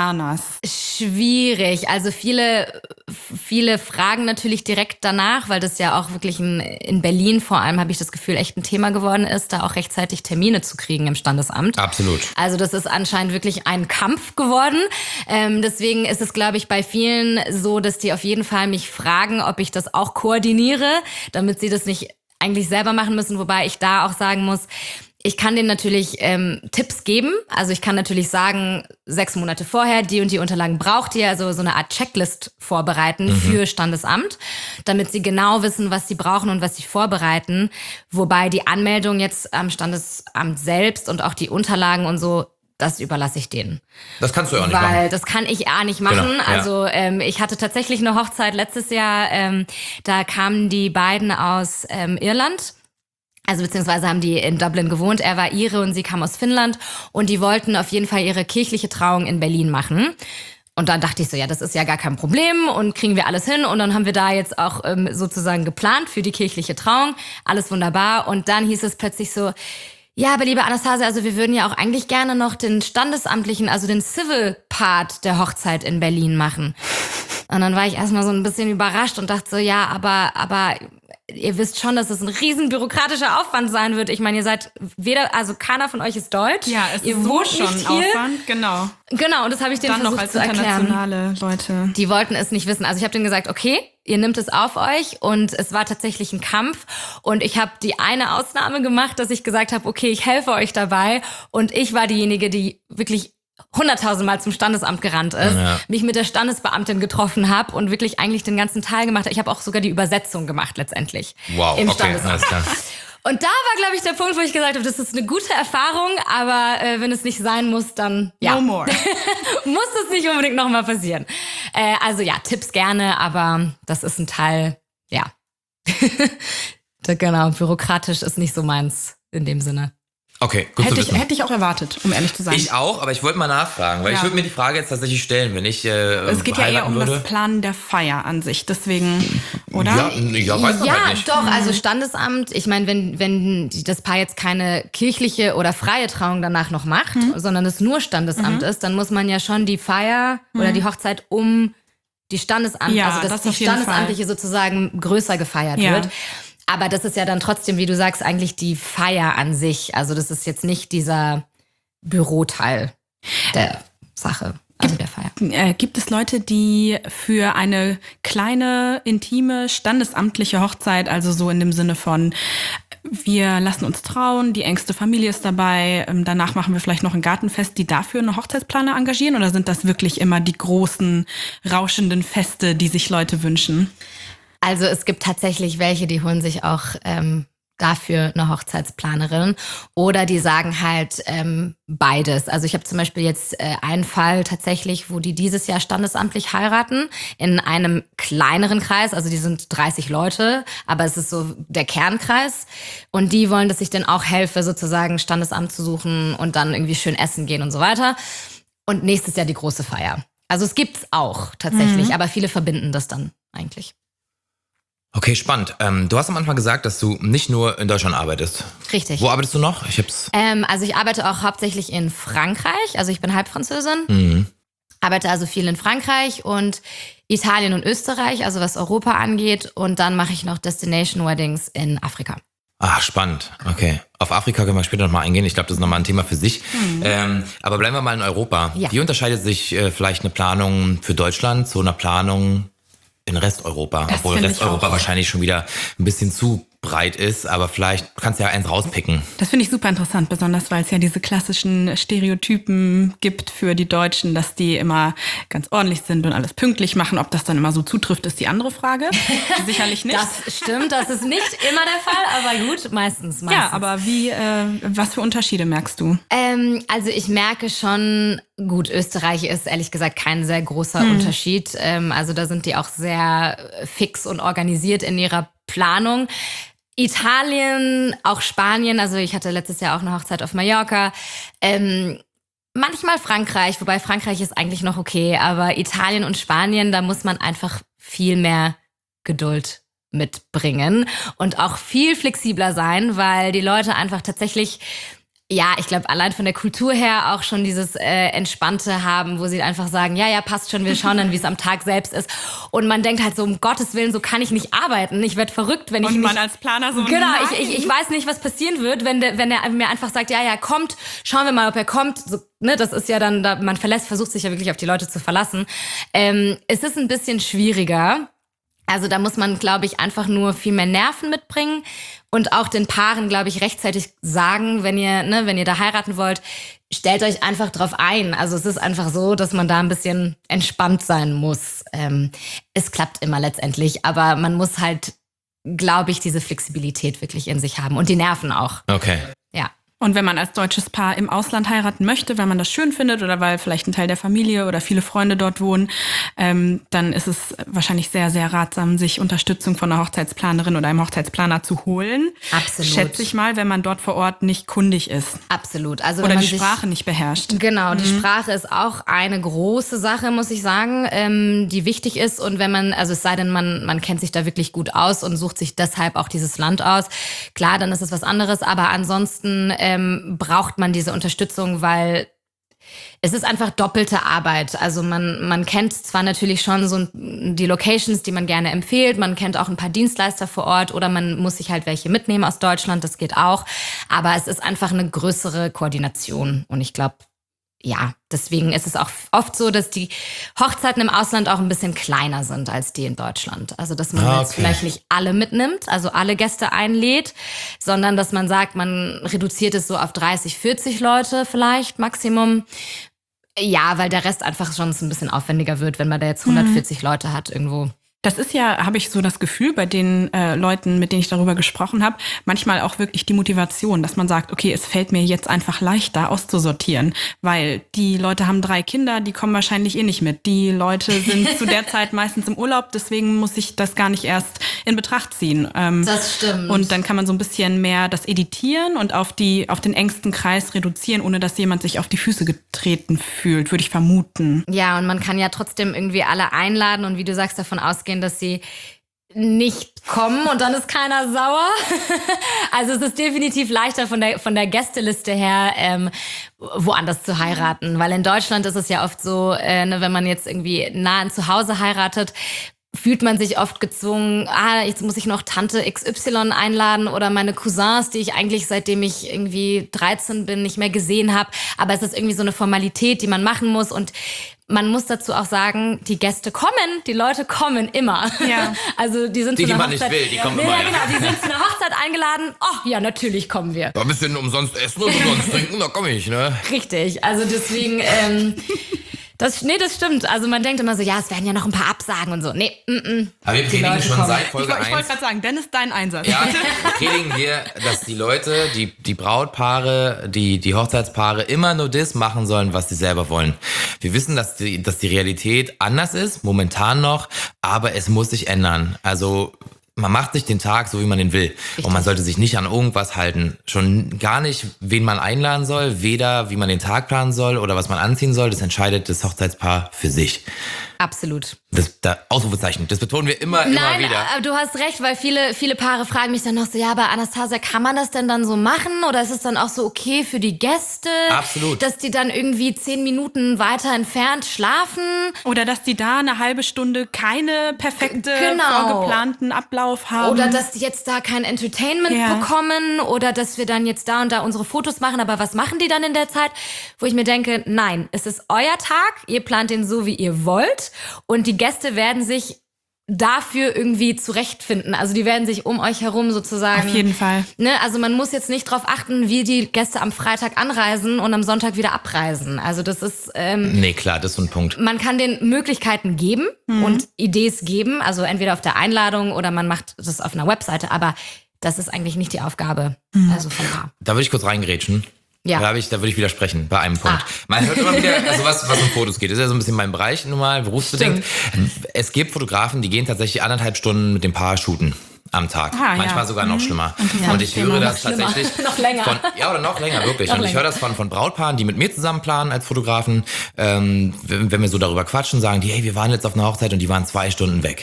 S1: Planer's?
S3: Schwierig. Also viele, viele fragen natürlich direkt danach, weil das ja auch wirklich ein, in Berlin vor allem, habe ich das Gefühl, echt ein Thema geworden ist, da auch rechtzeitig Termine zu kriegen im Standesamt.
S2: Absolut.
S3: Also das ist anscheinend wirklich ein Kampf geworden. Ähm, deswegen ist es, glaube ich, bei vielen so, dass die auf jeden Fall mich fragen, ob ich das auch koordiniere, damit sie das nicht eigentlich selber machen müssen. Wobei ich da auch sagen muss, ich kann denen natürlich ähm, Tipps geben. Also ich kann natürlich sagen, sechs Monate vorher, die und die Unterlagen braucht ihr, also so eine Art Checklist vorbereiten mhm. für Standesamt, damit sie genau wissen, was sie brauchen und was sie vorbereiten. Wobei die Anmeldung jetzt am Standesamt selbst und auch die Unterlagen und so, das überlasse ich denen.
S2: Das kannst du auch nicht
S3: Weil
S2: machen.
S3: Weil das kann ich auch nicht machen.
S2: Genau, ja.
S3: Also ähm, ich hatte tatsächlich eine Hochzeit letztes Jahr. Ähm, da kamen die beiden aus ähm, Irland. Also beziehungsweise haben die in Dublin gewohnt. Er war Ire und sie kam aus Finnland. Und die wollten auf jeden Fall ihre kirchliche Trauung in Berlin machen. Und dann dachte ich so, ja, das ist ja gar kein Problem und kriegen wir alles hin. Und dann haben wir da jetzt auch ähm, sozusagen geplant für die kirchliche Trauung. Alles wunderbar. Und dann hieß es plötzlich so, ja, aber liebe Anastasia, also wir würden ja auch eigentlich gerne noch den standesamtlichen, also den Civil-Part der Hochzeit in Berlin machen. Und dann war ich erstmal so ein bisschen überrascht und dachte so, ja, aber, aber ihr wisst schon, dass es ein riesen bürokratischer Aufwand sein wird. Ich meine, ihr seid weder, also keiner von euch ist deutsch.
S1: Ja, es
S3: ihr
S1: ist so
S3: wohnt
S1: schon
S3: nicht
S1: ein
S3: hier.
S1: Aufwand, genau.
S3: Genau, und das habe ich denen
S1: Dann noch
S3: versucht
S1: als
S3: zu erklären.
S1: internationale Leute.
S3: Die wollten es nicht wissen. Also ich habe denen gesagt, okay, ihr nehmt es auf euch und es war tatsächlich ein Kampf und ich habe die eine Ausnahme gemacht, dass ich gesagt habe, okay, ich helfe euch dabei und ich war diejenige, die wirklich hunderttausendmal zum Standesamt gerannt ist, ja. mich mit der Standesbeamtin getroffen habe und wirklich eigentlich den ganzen Teil gemacht habe. Ich habe auch sogar die Übersetzung gemacht letztendlich.
S2: Wow,
S3: im
S2: okay,
S3: Standesamt.
S2: alles klar.
S3: Und da war, glaube ich, der Punkt, wo ich gesagt habe, das ist eine gute Erfahrung, aber äh, wenn es nicht sein muss, dann ja.
S1: No more.
S3: Muss das nicht unbedingt nochmal passieren. Äh, also ja, Tipps gerne, aber das ist ein Teil, ja. Genau, bürokratisch ist nicht so meins in dem Sinne.
S2: Okay, gut
S1: hätte
S2: zu
S1: ich,
S2: wissen.
S1: hätte ich auch erwartet, um ehrlich zu sein.
S2: Ich auch, aber ich wollte mal nachfragen, weil
S1: Ja.
S2: ich würde mir die Frage jetzt tatsächlich stellen, wenn ich äh,
S1: Es geht ja eher
S2: heiraten
S1: um
S2: würde.
S1: das Planen der Feier an sich, deswegen, oder?
S2: Ja, ja, weiß man
S3: ja,
S2: halt nicht.
S3: doch, also Standesamt, ich meine, wenn, wenn das Paar jetzt keine kirchliche oder freie Trauung danach noch macht,
S1: Mhm.
S3: sondern es nur Standesamt
S1: Mhm.
S3: ist, dann muss man ja schon die Feier oder die Hochzeit um die Standesamt,
S1: Ja,
S3: also dass
S1: das
S3: die
S1: auf jeden
S3: standesamtliche sozusagen größer gefeiert
S1: Ja.
S3: wird. Aber das ist ja dann trotzdem, wie du sagst, eigentlich die Feier an sich. Also das ist jetzt nicht dieser Büroteil der Sache, also der Feier.
S1: Äh, gibt es Leute, die für eine kleine, intime, standesamtliche Hochzeit, also so in dem Sinne von, wir lassen uns trauen, die engste Familie ist dabei, ähm, danach machen wir vielleicht noch ein Gartenfest, die dafür eine Hochzeitsplaner engagieren? Oder sind das wirklich immer die großen, rauschenden Feste, die sich Leute wünschen?
S3: Also es gibt tatsächlich welche, die holen sich auch ähm, dafür eine Hochzeitsplanerin oder die sagen halt ähm, beides. Also ich habe zum Beispiel jetzt äh, einen Fall tatsächlich, wo die dieses Jahr standesamtlich heiraten in einem kleineren Kreis. Also die sind dreißig Leute, aber es ist so der Kernkreis. Und die wollen, dass ich denen auch helfe, sozusagen Standesamt zu suchen und dann irgendwie schön essen gehen und so weiter. Und nächstes Jahr die große Feier. Also es gibt's auch tatsächlich,
S1: Mhm.
S3: aber viele verbinden das dann eigentlich.
S2: Okay, spannend. Ähm, du hast am Anfang gesagt, dass du nicht nur in Deutschland arbeitest.
S3: Richtig.
S2: Wo arbeitest du noch? Ich hab's.
S3: Ähm, also ich arbeite auch hauptsächlich in Frankreich. Also ich bin Halbfranzösin.
S2: Mhm.
S3: Arbeite also viel in Frankreich und Italien und Österreich, also was Europa angeht. Und dann mache ich noch Destination Weddings in Afrika.
S2: Ach, spannend. Okay. Auf Afrika können wir später nochmal eingehen. Ich glaube, das ist nochmal ein Thema für sich. Mhm. Ähm, aber bleiben wir mal in Europa.
S3: Ja.
S2: Wie unterscheidet sich äh, vielleicht eine Planung für Deutschland zu einer Planung in Resteuropa?
S1: Das
S2: Obwohl
S1: finde ich
S2: Resteuropa
S1: auch.
S2: wahrscheinlich schon wieder ein bisschen zu breit ist, aber vielleicht kannst du ja eins rauspicken.
S1: Das finde ich super interessant, besonders weil es ja diese klassischen Stereotypen gibt für die Deutschen, dass die immer ganz ordentlich sind und alles pünktlich machen. Ob das dann immer so zutrifft, ist die andere Frage. Sicherlich nicht.
S3: Das stimmt, das ist nicht immer der Fall, aber gut, meistens. meistens.
S1: Ja, aber wie, äh, was für Unterschiede merkst du?
S3: Ähm, also ich merke schon, gut, Österreich ist ehrlich gesagt kein sehr großer
S1: Hm.
S3: Unterschied. Ähm, also da sind die auch sehr fix und organisiert in ihrer Planung. Italien, auch Spanien, also ich hatte letztes Jahr auch eine Hochzeit auf Mallorca. Ähm, manchmal Frankreich, wobei Frankreich ist eigentlich noch okay, aber Italien und Spanien, da muss man einfach viel mehr Geduld mitbringen und auch viel flexibler sein, weil die Leute einfach tatsächlich Ja, ich glaube, allein von der Kultur her auch schon dieses äh, Entspannte haben, wo sie einfach sagen, ja, ja, passt schon, wir schauen dann, wie es am Tag selbst ist. Und man denkt halt so, um Gottes Willen, so kann ich nicht arbeiten. Ich werde verrückt, wenn ich
S1: Und
S3: nicht...
S1: Und man als Planer so...
S3: Genau,
S1: nein.
S3: ich, ich, ich weiß nicht, was passieren wird, wenn der, wenn er mir einfach sagt, ja, ja, kommt, schauen wir mal, ob er kommt. So, ne, das ist ja dann, da, man verlässt, versucht sich ja wirklich auf die Leute zu verlassen. Ähm, es ist ein bisschen schwieriger. Also da muss man, glaube ich, einfach nur viel mehr Nerven mitbringen und auch den Paaren, glaube ich, rechtzeitig sagen, wenn ihr, ne, wenn ihr da heiraten wollt, stellt euch einfach drauf ein. Also es ist einfach so, dass man da ein bisschen entspannt sein muss. Ähm, es klappt immer letztendlich, aber man muss halt, glaube ich, diese Flexibilität wirklich in sich haben und die Nerven auch.
S2: Okay.
S3: Ja.
S1: Und wenn man als deutsches Paar im Ausland heiraten möchte, weil man das schön findet oder weil vielleicht ein Teil der Familie oder viele Freunde dort wohnen, ähm, dann ist es wahrscheinlich sehr, sehr ratsam, sich Unterstützung von einer Hochzeitsplanerin oder einem Hochzeitsplaner zu holen.
S3: Absolut.
S1: Schätze ich mal, wenn man dort vor Ort nicht kundig ist.
S3: Absolut. Also wenn
S1: Oder
S3: man
S1: die
S3: sich,
S1: Sprache nicht beherrscht.
S3: Genau,
S1: Mhm.
S3: die Sprache ist auch eine große Sache, muss ich sagen, ähm, die wichtig ist. Und wenn man, also es sei denn, man, man kennt sich da wirklich gut aus und sucht sich deshalb auch dieses Land aus, klar, dann ist es was anderes. Aber ansonsten ähm, braucht man diese Unterstützung, weil es ist einfach doppelte Arbeit. Also man, man kennt zwar natürlich schon so die Locations, die man gerne empfiehlt, man kennt auch ein paar Dienstleister vor Ort oder man muss sich halt welche mitnehmen aus Deutschland, das geht auch. Aber es ist einfach eine größere Koordination und ich glaube, ja, deswegen ist es auch oft so, dass die Hochzeiten im Ausland auch ein bisschen kleiner sind als die in Deutschland. Also, dass man
S2: Ah,
S3: jetzt
S2: okay.
S3: vielleicht nicht alle mitnimmt, also alle Gäste einlädt, sondern dass man sagt, man reduziert es so auf dreißig, vierzig Leute vielleicht Maximum. Ja, weil der Rest einfach schon so ein bisschen aufwendiger wird, wenn man da jetzt hundertvierzig mhm. Leute hat irgendwo.
S1: Das ist ja, habe ich so das Gefühl, bei den äh, Leuten, mit denen ich darüber gesprochen habe, manchmal auch wirklich die Motivation, dass man sagt, okay, es fällt mir jetzt einfach leichter auszusortieren, weil die Leute haben drei Kinder, die kommen wahrscheinlich eh nicht mit. Die Leute sind zu der Zeit meistens im Urlaub, deswegen muss ich das gar nicht erst in Betracht ziehen. Ähm,
S3: das stimmt.
S1: Und dann kann man so ein bisschen mehr das editieren und auf die auf den engsten Kreis reduzieren, ohne dass jemand sich auf die Füße getreten fühlt, würde ich vermuten.
S3: Ja, und man kann ja trotzdem irgendwie alle einladen und wie du sagst, davon ausgehen, dass sie nicht kommen und dann ist keiner sauer. Also es ist definitiv leichter von der von der Gästeliste her, ähm, woanders zu heiraten. Weil in Deutschland ist es ja oft so, äh, ne, wenn man jetzt irgendwie nah an zu Hause heiratet, fühlt man sich oft gezwungen, ah, jetzt muss ich noch Tante X Y einladen oder meine Cousins, die ich eigentlich seitdem ich irgendwie dreizehn bin nicht mehr gesehen habe. Aber es ist irgendwie so eine Formalität, die man machen muss und man muss dazu auch sagen, die Gäste kommen, die Leute kommen immer.
S1: Ja.
S3: Also die sind
S2: Die,
S3: zu
S2: die
S3: einer
S2: man nicht
S3: Hochzeit,
S2: will, die kommen
S3: ja,
S2: immer.
S3: Ja,
S2: Ja.
S3: genau, die sind zu einer Hochzeit eingeladen. Oh, ja, natürlich kommen wir.
S2: Da ein bisschen umsonst essen und umsonst trinken, da komme ich, ne?
S3: Richtig, also deswegen, ähm, das, nee, das stimmt. Also man denkt immer so, ja, es werden ja noch ein paar Absagen und so. Nee, mm, mm.
S2: Aber wir
S3: Die
S2: predigen
S3: Leute
S2: schon
S3: kommen.
S2: seit
S1: Ich,
S2: Folge
S1: woll- ich wollte
S2: eins.
S1: gerade sagen, Dennis, dein Einsatz.
S2: Ja, wir predigen hier, dass die Leute, die, die Brautpaare, die, die Hochzeitspaare immer nur das machen sollen, was sie selber wollen. Wir wissen, dass die, dass die Realität anders ist, momentan noch, aber es muss sich ändern. Also, man macht sich den Tag so, wie man den will.
S3: Richtig.
S2: Und man sollte sich nicht an irgendwas halten. Schon gar nicht, wen man einladen soll, weder wie man den Tag planen soll oder was man anziehen soll. Das entscheidet das Hochzeitspaar für sich.
S3: Absolut.
S2: Das da, Ausrufezeichen, das betonen wir immer, immer
S3: Nein,
S2: wieder.
S3: aber du hast recht, weil viele, viele Paare fragen mich dann noch so, ja, aber Anastasia, kann man das denn dann so machen? Oder ist es dann auch so okay für die Gäste?
S2: Absolut.
S3: Dass die dann irgendwie zehn Minuten weiter entfernt schlafen?
S1: Oder dass die da eine halbe Stunde keine perfekte,
S3: Genau.
S1: vorgeplanten Ablauf haben.
S3: Oder dass die jetzt da kein Entertainment
S1: Ja.
S3: bekommen? Oder dass wir dann jetzt da und da unsere Fotos machen, aber was machen die dann in der Zeit? Wo ich mir denke, nein, es ist euer Tag, ihr plant den so, wie ihr wollt und die Gäste werden sich dafür irgendwie zurechtfinden. Also die werden sich um euch herum sozusagen...
S1: Auf jeden Fall.
S3: Ne, also man muss jetzt nicht drauf achten, wie die Gäste am Freitag anreisen und am Sonntag wieder abreisen. Also das ist... Ähm,
S2: Nee, klar, das ist so ein Punkt.
S3: man kann den Möglichkeiten geben und Idees geben, also entweder auf der Einladung oder man macht das auf einer Webseite, aber das ist eigentlich nicht die Aufgabe. Also von da.
S2: Da würde ich kurz reingrätschen.
S3: Ja.
S2: Da, hab ich, da würde ich widersprechen bei einem Punkt.
S3: Ah.
S2: Man hört immer wieder, also was, was um Fotos geht. Das ist ja so ein bisschen mein Bereich normal, berufsbedingt. Es gibt Fotografen, die gehen tatsächlich anderthalb Stunden mit dem Paar shooten am Tag.
S1: Ah,
S2: Manchmal
S1: ja.
S2: sogar noch schlimmer.
S1: Interessantes
S2: Und ich
S1: Thema.
S2: höre das
S3: Noch schlimmer.
S2: tatsächlich.
S3: Noch länger.
S2: Von, ja, oder noch länger, wirklich.
S3: Noch
S2: Und ich
S3: länger.
S2: höre das von, von Brautpaaren, die mit mir zusammen planen als Fotografen. Ähm, wenn, wenn wir so darüber quatschen, sagen die, hey, wir waren jetzt auf einer Hochzeit und die waren zwei Stunden weg.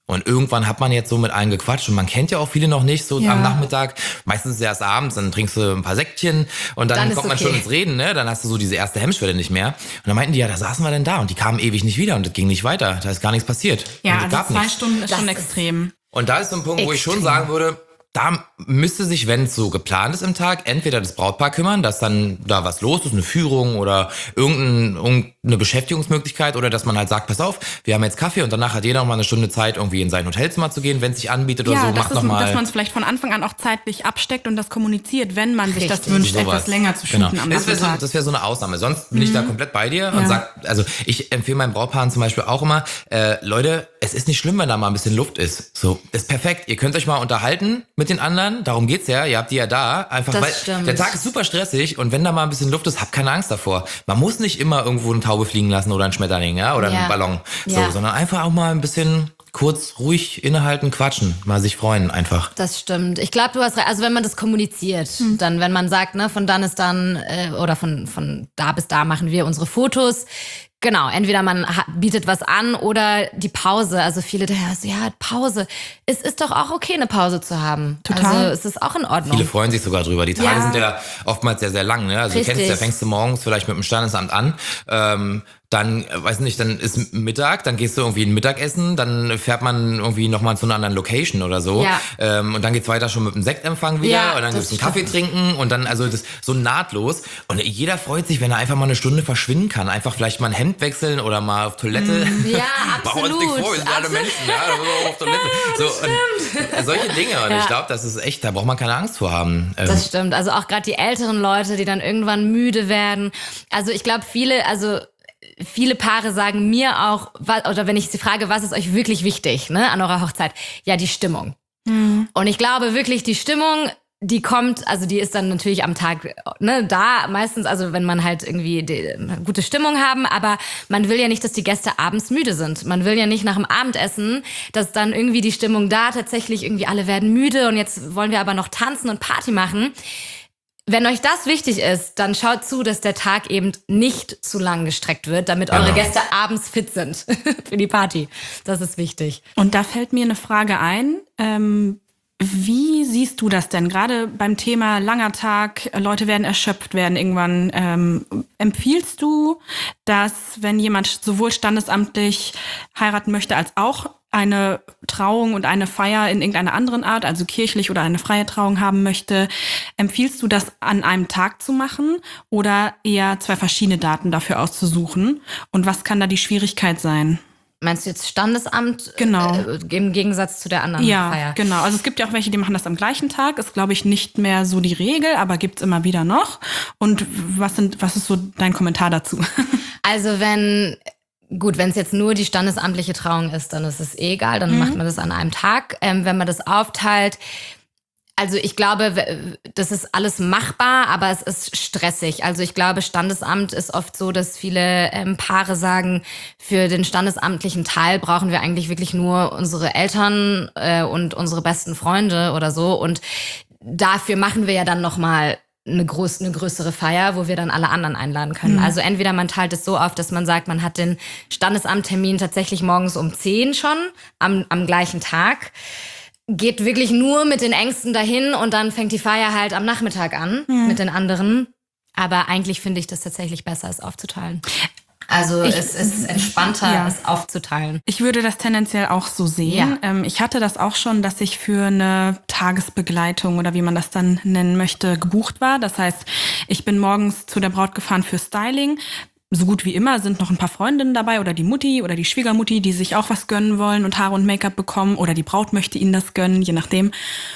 S2: Und irgendwann hat man jetzt so mit allen gequatscht und man kennt ja auch viele noch nicht, so
S1: Ja.
S2: am Nachmittag. Meistens ist es erst abends, dann trinkst du ein paar Säckchen und dann,
S3: Dann ist
S2: kommt man
S3: okay.
S2: schon ins Reden, ne? Dann hast du so diese erste Hemmschwelle nicht mehr. Und dann meinten die, ja, da saßen wir denn da und die kamen ewig nicht wieder und das ging nicht weiter. Da ist gar nichts passiert.
S1: Ja,
S2: und es
S1: also
S2: gab
S1: zwei
S2: nichts.
S1: Stunden ist
S3: Das
S1: schon
S3: ist-
S1: extrem.
S2: Und da ist so ein Punkt, wo ich schon
S3: Extrem.
S2: sagen würde, da müsste sich, wenn es so geplant ist im Tag, entweder das Brautpaar kümmern, dass dann da was los ist, eine Führung oder irgendein, irgendeine Beschäftigungsmöglichkeit oder dass man halt sagt, pass auf, wir haben jetzt Kaffee und danach hat jeder noch mal eine Stunde Zeit, irgendwie in sein Hotelzimmer zu gehen, wenn es sich anbietet oder
S1: Ja,
S2: so,
S1: das
S2: macht
S1: ist,
S2: noch mal.
S1: dass man es vielleicht von Anfang an auch zeitlich absteckt und das kommuniziert, wenn man sich das
S3: Richtig.
S1: wünscht,
S2: Sowas.
S1: etwas länger zu shooten
S2: Genau.
S1: am
S2: Das wäre so,
S1: Nachmittag.
S2: das wär so eine Ausnahme. Sonst bin ich da komplett bei dir und
S1: Ja.
S2: sag, also ich empfehle meinen Brautpaaren zum Beispiel auch immer, äh, Leute, es ist nicht schlimm, wenn da mal ein bisschen Luft ist. So, ist perfekt. Ihr könnt euch mal unterhalten mit den anderen. Darum geht's ja. Ihr habt die ja da. Einfach,
S3: Das
S2: weil
S3: stimmt.
S2: der Tag ist super stressig und wenn da mal ein bisschen Luft ist, habt keine Angst davor. Man muss nicht immer irgendwo eine Taube fliegen lassen oder einen Schmetterling, ja, oder
S3: Ja.
S2: einen Ballon. So,
S3: Ja.
S2: sondern einfach auch mal ein bisschen kurz ruhig innehalten, quatschen, mal sich freuen einfach.
S3: Das stimmt. Ich glaube, du hast recht. Also wenn man das kommuniziert, dann, wenn man sagt, ne, von dann ist dann, äh, oder von, von da bis da machen wir unsere Fotos. Genau, entweder man ha- bietet was an oder die Pause. Also viele daher so, ja, Pause. Es ist doch auch okay, eine Pause zu haben.
S1: Total.
S3: Also es ist auch in Ordnung.
S2: Viele freuen sich sogar drüber. Die Tage
S3: Ja.
S2: sind ja oftmals sehr, sehr lang. Ne? Also du
S3: Richtig.
S2: kennst ja, fängst du morgens vielleicht mit dem Standesamt an, ähm, dann, äh, weiß nicht, dann ist Mittag, dann gehst du irgendwie ein Mittagessen, dann fährt man irgendwie nochmal zu einer anderen Location oder so.
S3: Ja.
S2: Ähm, und dann geht's weiter schon mit dem Sektempfang wieder
S3: Ja,
S2: und dann
S3: das
S2: gibt's einen Kaffee trinken und dann, also das so nahtlos. Und jeder freut sich, wenn er einfach mal eine Stunde verschwinden kann. Einfach vielleicht mal ein Hemd wechseln oder mal auf Toilette.
S3: Ja,
S2: Machen wir uns
S3: absolut.
S2: nicht vor, wir sind alle
S3: Absolut.
S2: Menschen, ja, da müssen wir auch auf Toilette. So, und solche Dinge. Und
S3: Ja.
S2: ich glaube, das ist echt, da braucht man keine Angst vor haben. Ähm,
S3: Das stimmt. Also auch gerade die älteren Leute, die dann irgendwann müde werden. Also ich glaube, viele, also viele Paare sagen mir auch, wa- oder wenn ich sie frage, was ist euch wirklich wichtig, ne, an eurer Hochzeit? Ja, die Stimmung. Und ich glaube wirklich, die Stimmung, die kommt, also die ist dann natürlich am Tag, ne, da meistens, also wenn man halt irgendwie die, eine gute Stimmung haben, aber man will ja nicht, dass die Gäste abends müde sind. Man will ja nicht nach dem Abendessen, dass dann irgendwie die Stimmung da tatsächlich irgendwie alle werden müde und jetzt wollen wir aber noch tanzen und Party machen. Wenn euch das wichtig ist, dann schaut zu, dass der Tag eben nicht zu lang gestreckt wird, damit eure
S2: Genau.
S3: Gäste abends fit sind für die Party. Das ist wichtig.
S1: Und da fällt mir eine Frage ein. Ähm, wie siehst du das denn? Gerade beim Thema langer Tag, äh, Leute werden erschöpft, werden irgendwann. Ähm, empfiehlst du, dass wenn jemand sowohl standesamtlich heiraten möchte, als auch eine Trauung und eine Feier in irgendeiner anderen Art, also kirchlich oder eine freie Trauung haben möchte, empfiehlst du das an einem Tag zu machen oder eher zwei verschiedene Daten dafür auszusuchen? Und was kann da die Schwierigkeit sein?
S3: Meinst du jetzt Standesamt
S1: Genau.
S3: äh, im Gegensatz zu der anderen
S1: Ja,
S3: Feier?
S1: genau. Also es gibt ja auch welche, die machen das am gleichen Tag. Ist, glaube ich, nicht mehr so die Regel, aber gibt's immer wieder noch. Und was sind, was ist so dein Kommentar dazu?
S3: Also wenn, gut, wenn es jetzt nur die standesamtliche Trauung ist, dann ist es eh egal, dann macht man das an einem Tag. Ähm, wenn man das aufteilt, also ich glaube, w- das ist alles machbar, aber es ist stressig. Also ich glaube, Standesamt ist oft so, dass viele ähm, Paare sagen, für den standesamtlichen Teil brauchen wir eigentlich wirklich nur unsere Eltern äh, und unsere besten Freunde oder so. Und dafür machen wir ja dann nochmal eine, groß, eine größere Feier, wo wir dann alle anderen einladen können. Also entweder man teilt es so auf, dass man sagt, man hat den Standesamttermin tatsächlich morgens um zehn schon, am, am gleichen Tag, geht wirklich nur mit den Ängsten dahin und dann fängt die Feier halt am Nachmittag an mit den anderen. Aber eigentlich finde ich das tatsächlich besser, es aufzuteilen. Also es ist entspannter,
S1: Ja.
S3: es aufzuteilen.
S1: Ich würde das tendenziell auch so sehen.
S3: Ja.
S1: Ähm, ich hatte das auch schon, dass ich für eine Tagesbegleitung oder wie man das dann nennen möchte, gebucht war. Das heißt, ich bin morgens zu der Braut gefahren für Styling. So gut wie immer sind noch ein paar Freundinnen dabei oder die Mutti oder die Schwiegermutti, die sich auch was gönnen wollen und Haare und Make-up bekommen oder die Braut möchte ihnen das gönnen, je nachdem.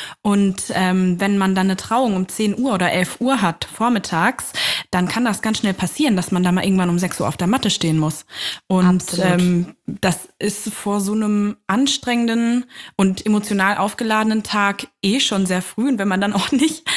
S1: Und ähm, wenn man dann eine Trauung um zehn Uhr oder elf Uhr hat, vormittags, dann kann das ganz schnell passieren, dass man da mal irgendwann um sechs Uhr auf der Matte stehen muss. Und
S3: Absolut.
S1: ähm, das ist vor so einem anstrengenden und emotional aufgeladenen Tag eh schon sehr früh. Und wenn man dann auch nicht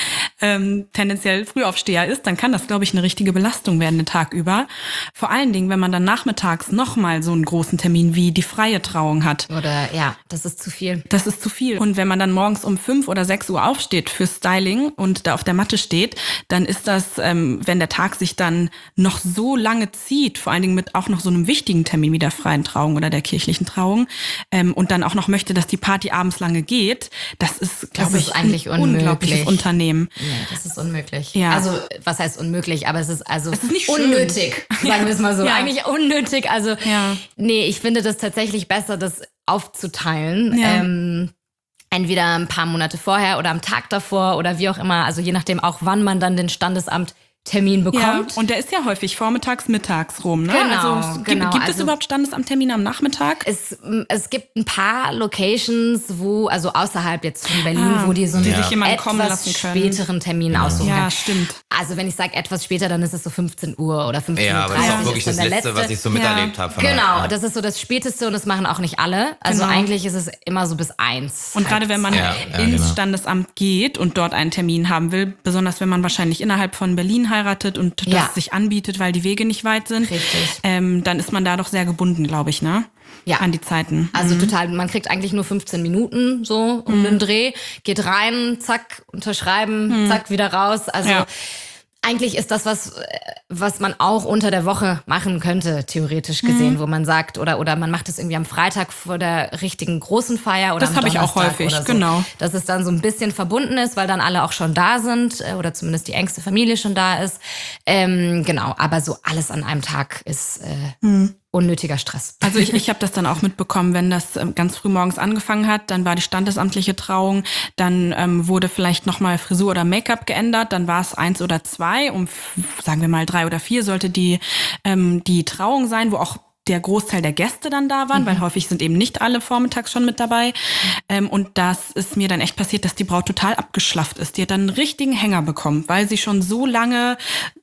S1: ähm, tendenziell Frühaufsteher ist, dann kann das, glaube ich, eine richtige Belastung werden den Tag über. Vor allen Dingen, wenn man dann nachmittags nochmal so einen großen Termin wie die freie Trauung hat.
S3: Oder ja, das ist zu viel.
S1: Das ist zu viel. Und wenn man dann morgens um fünf oder sechs Uhr aufsteht für Styling und da auf der Matte steht, dann ist das, ähm, wenn der Tag sich dann noch so lange zieht, vor allen Dingen mit auch noch so einem wichtigen Termin wie der freien Trauung oder der kirchlichen Trauung, ähm, und dann auch noch möchte, dass die Party abends lange geht, das ist, glaube ich,
S3: eigentlich
S1: ein unglaubliches Unternehmen.
S3: Nee, das ist unmöglich.
S1: Ja.
S3: Also, was heißt unmöglich? Aber es ist also
S1: es ist nicht
S3: unnötig,
S1: schön.
S3: sagen wir es mal so.
S1: Ja.
S3: Eigentlich unnötig. Also,
S1: Ja.
S3: nee, ich finde das tatsächlich besser, das aufzuteilen.
S1: Ja.
S3: Ähm, entweder ein paar Monate vorher oder am Tag davor oder wie auch immer. Also je nachdem auch, wann man dann den Standesamt Termin bekommt.
S1: Ja, und der ist ja häufig vormittags, mittags rum. Ne?
S3: Genau,
S1: also, es,
S3: genau.
S1: Gibt, gibt
S3: also,
S1: es überhaupt Standesamttermine am Nachmittag?
S3: Es, es gibt ein paar Locations, wo, also außerhalb jetzt von Berlin,
S1: Ah,
S3: wo die so einen
S1: die sich jemanden kommen
S3: etwas
S1: lassen können.
S3: späteren Termin aussuchen
S1: Ja,
S3: können.
S1: stimmt.
S3: Also wenn ich sage etwas später, dann ist es so fünfzehn Uhr oder fünfzehn Uhr
S2: Ja, aber das ist auch wirklich das
S3: dann der
S2: Letzte,
S3: letzte.
S2: was ich so
S1: Ja.
S2: miterlebt habe. von der-
S3: Genau,
S2: ja.
S3: das ist so das Späteste und das machen auch nicht alle. Also
S1: Genau.
S3: eigentlich ist es immer so bis eins.
S1: Und gerade wenn man
S2: Ja, ja,
S1: ins
S2: genau.
S1: Standesamt geht und dort einen Termin haben will, besonders wenn man wahrscheinlich innerhalb von Berlin heiratet und das
S3: Ja.
S1: sich anbietet, weil die Wege nicht weit sind,
S3: Richtig.
S1: ähm, dann ist man da doch sehr gebunden, glaube ich, ne?
S3: Ja.
S1: An die Zeiten.
S3: Also total, man kriegt eigentlich nur fünfzehn Minuten so um
S1: Mhm.
S3: den Dreh, geht rein, zack, unterschreiben, zack, wieder raus. Also
S1: Ja.
S3: eigentlich ist das was, äh, was man auch unter der Woche machen könnte, theoretisch
S1: Mhm.
S3: gesehen, wo man sagt, oder, oder man macht es irgendwie am Freitag vor der richtigen großen Feier oder
S1: Das
S3: am
S1: habe ich auch
S3: Donnerstag
S1: häufig,
S3: oder so.
S1: genau.
S3: Dass es dann so ein bisschen verbunden ist, weil dann alle auch schon da sind äh, oder zumindest die engste Familie schon da ist. Ähm, genau, aber so alles an einem Tag ist äh,
S1: Mhm.
S3: unnötiger Stress.
S1: Also ich, ich habe das dann auch mitbekommen, wenn das ähm, ganz früh morgens angefangen hat, dann war die standesamtliche Trauung, dann ähm, wurde vielleicht nochmal Frisur oder Make-up geändert, dann war es eins oder zwei, um f- sagen wir mal drei oder vier sollte die, ähm, die Trauung sein, wo auch der Großteil der Gäste dann da waren, weil häufig sind eben nicht alle vormittags schon mit dabei. Ähm, und das ist mir dann echt passiert, dass die Braut total abgeschlafft ist. Die hat dann einen richtigen Hänger bekommen, weil sie schon so lange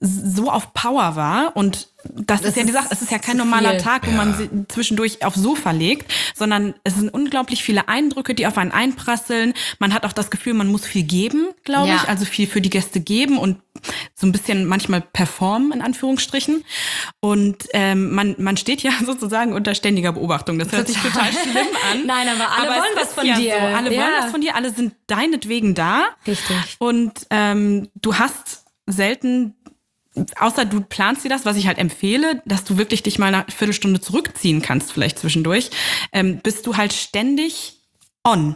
S1: so auf Power war. Und das,
S3: Das
S1: ist ja die
S3: ist
S1: Sache, es ist ja kein
S3: zu
S1: normaler
S3: viel.
S1: Tag, wo
S2: Ja.
S1: man sie zwischendurch aufs Sofa legt, sondern es sind unglaublich viele Eindrücke, die auf einen einprasseln. Man hat auch das Gefühl, man muss viel geben, glaube
S3: Ja.
S1: ich, also viel für die Gäste geben und so ein bisschen manchmal performen, in Anführungsstrichen. Und ähm, man, man steht ja sozusagen unter ständiger Beobachtung. Das hört sich total schlimm an.
S3: Nein, aber alle
S1: es
S3: wollen was
S1: ist
S3: von
S1: ja
S3: dir.
S1: So. Alle
S3: Ja.
S1: wollen was von dir, alle sind deinetwegen da.
S3: Richtig.
S1: Und ähm, du hast selten, außer du planst dir das, was ich halt empfehle, dass du wirklich dich mal eine Viertelstunde zurückziehen kannst, vielleicht zwischendurch, ähm, bist du halt ständig on.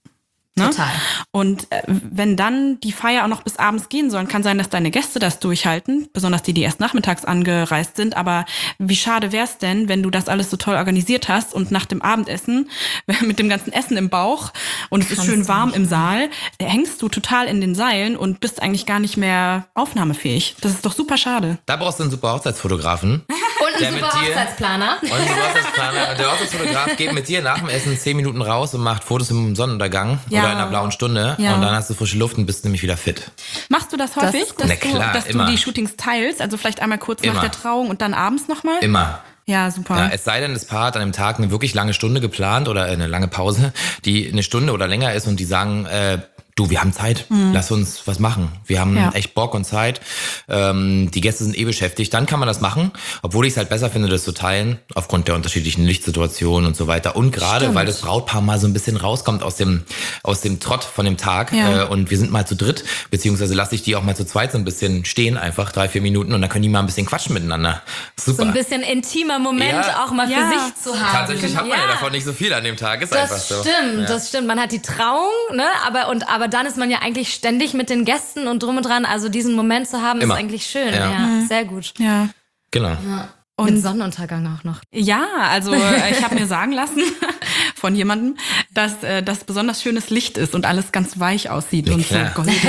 S1: Ne?
S3: Total.
S1: Und äh, wenn dann die Feier auch noch bis abends gehen soll, kann sein, dass deine Gäste das durchhalten, besonders die, die erst nachmittags angereist sind. Aber wie schade wär's denn, wenn du das alles so toll organisiert hast und nach dem Abendessen mit dem ganzen Essen im Bauch und es ist schön warm im Saal, hängst du total in den Seilen und bist eigentlich gar nicht mehr aufnahmefähig. Das ist doch super schade.
S2: Da brauchst du einen super Hochzeitsfotografen.
S3: Und
S2: Der
S3: ein
S2: mit
S3: super
S2: dir-
S3: Hochzeitsplaner.
S2: Und ein Hochzeitsplaner, der Hochzeitsfotograf geht mit dir nach dem Essen zehn Minuten raus und macht Fotos im Sonnenuntergang
S1: Ja.
S2: oder in einer blauen Stunde.
S1: Ja.
S2: Und dann hast du frische Luft und bist nämlich wieder fit.
S1: Machst du das häufig,
S3: ist gut.
S1: dass,
S2: Na klar,
S1: du, dass
S2: immer.
S1: du die Shootings teilst? Also vielleicht einmal kurz
S2: Immer.
S1: nach der Trauung und dann abends nochmal?
S2: Immer.
S1: Ja, super.
S2: Ja, es sei denn, das Paar hat an dem Tag eine wirklich lange Stunde geplant oder eine lange Pause, die eine Stunde oder länger ist und die sagen, äh, du, wir haben Zeit, lass uns was machen. Wir haben
S1: Ja.
S2: echt Bock und Zeit. Ähm, die Gäste sind eh beschäftigt. Dann kann man das machen, obwohl ich es halt besser finde, das zu teilen, aufgrund der unterschiedlichen Lichtsituationen und so weiter. Und gerade,
S1: Stimmt.
S2: weil das Brautpaar mal so ein bisschen rauskommt aus dem aus dem Trott von dem Tag.
S1: Ja.
S2: Äh, und wir sind mal zu dritt, beziehungsweise lasse ich die auch mal zu zweit so ein bisschen stehen, einfach drei, vier Minuten. Und dann können die mal ein bisschen quatschen miteinander. Super.
S3: So ein bisschen intimer Moment
S2: Ja.
S3: auch mal für
S1: Ja.
S3: sich zu haben.
S2: Tatsächlich hat man ja. davon nicht so viel an dem Tag, ist einfach
S3: Das
S2: so.
S3: stimmt,
S2: Ja.
S3: das stimmt. Man hat die Trauung, ne? Aber, und, aber dann ist man ja eigentlich ständig mit den Gästen und drum und dran. Also diesen Moment zu haben,
S2: Immer.
S3: ist eigentlich schön.
S2: Ja.
S3: Ja, sehr gut.
S1: Ja.
S2: Genau.
S3: Und mit Sonnenuntergang auch noch.
S1: Ja, also äh, ich habe mir sagen lassen von jemandem, dass äh, das besonders schönes Licht ist und alles ganz weich aussieht
S2: Ja,
S1: und so
S2: klar.
S1: golden.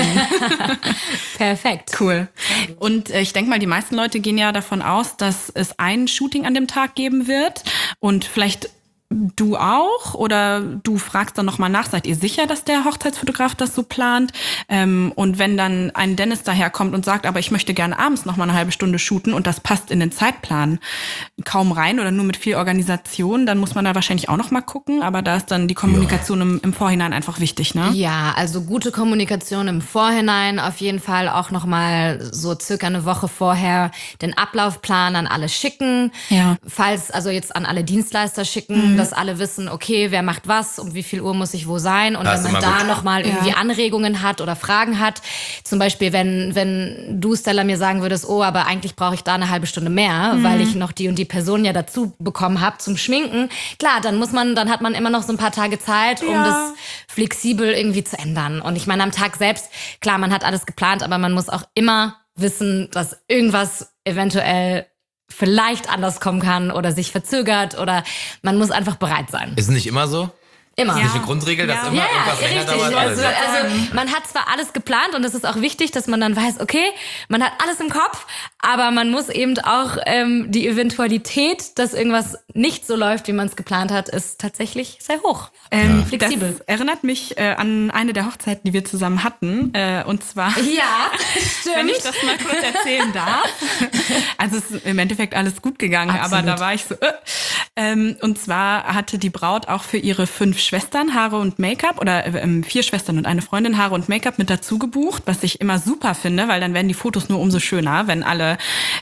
S3: Perfekt.
S1: Cool. Und äh, ich denke mal, die meisten Leute gehen ja davon aus, dass es ein Shooting an dem Tag geben wird und vielleicht du auch oder du fragst dann nochmal nach, seid ihr sicher, dass der Hochzeitsfotograf das so plant? Ähm, und wenn dann ein Dennis daherkommt und sagt, aber ich möchte gerne abends nochmal eine halbe Stunde shooten und das passt in den Zeitplan kaum rein oder nur mit viel Organisation, dann muss man da wahrscheinlich auch nochmal gucken, aber da ist dann die Kommunikation ja. im, im Vorhinein einfach wichtig, ne?
S3: Ja, also gute Kommunikation im Vorhinein, auf jeden Fall auch nochmal so circa eine Woche vorher den Ablaufplan an alle schicken.
S1: Ja.
S3: Falls, also jetzt an alle Dienstleister schicken, mhm. dass alle wissen, okay, wer macht was, um wie viel Uhr muss ich wo sein. Und das wenn man da nochmal irgendwie ja. Anregungen hat oder Fragen hat, zum Beispiel, wenn, wenn du, Stella, mir sagen würdest, oh, aber eigentlich brauche ich da eine halbe Stunde mehr, mhm. weil ich noch die und die Person ja dazu bekommen habe zum Schminken. Klar, dann muss man, dann hat man immer noch so ein paar Tage Zeit, um ja. das flexibel irgendwie zu ändern. Und ich meine, am Tag selbst, klar, man hat alles geplant, aber man muss auch immer wissen, dass irgendwas eventuell vielleicht anders kommen kann oder sich verzögert oder man muss einfach bereit sein.
S2: Ist nicht immer so?
S3: Immer.
S2: Ist nicht eine Grundregel, dass
S3: ja.
S2: immer
S3: ja,
S2: irgendwas
S3: ja,
S2: länger
S3: richtig.
S2: dauert?
S3: Also, also man hat zwar alles geplant und es ist auch wichtig, dass man dann weiß, okay, man hat alles im Kopf, aber man muss eben auch ähm, die Eventualität, dass irgendwas nicht so läuft, wie man es geplant hat, ist tatsächlich sehr hoch.
S1: Ähm, ja. Flexibel. Das erinnert mich äh, an eine der Hochzeiten, die wir zusammen hatten. Äh, und zwar,
S3: ja, stimmt.
S1: wenn ich das mal kurz erzählen darf. Also es ist im Endeffekt alles gut gegangen, Absolut. aber da war ich so. Äh, ähm, und zwar hatte die Braut auch für ihre fünf Schwestern Haare und Make-up oder ähm, vier Schwestern und eine Freundin Haare und Make-up mit dazu gebucht, was ich immer super finde, weil dann werden die Fotos nur umso schöner, wenn alle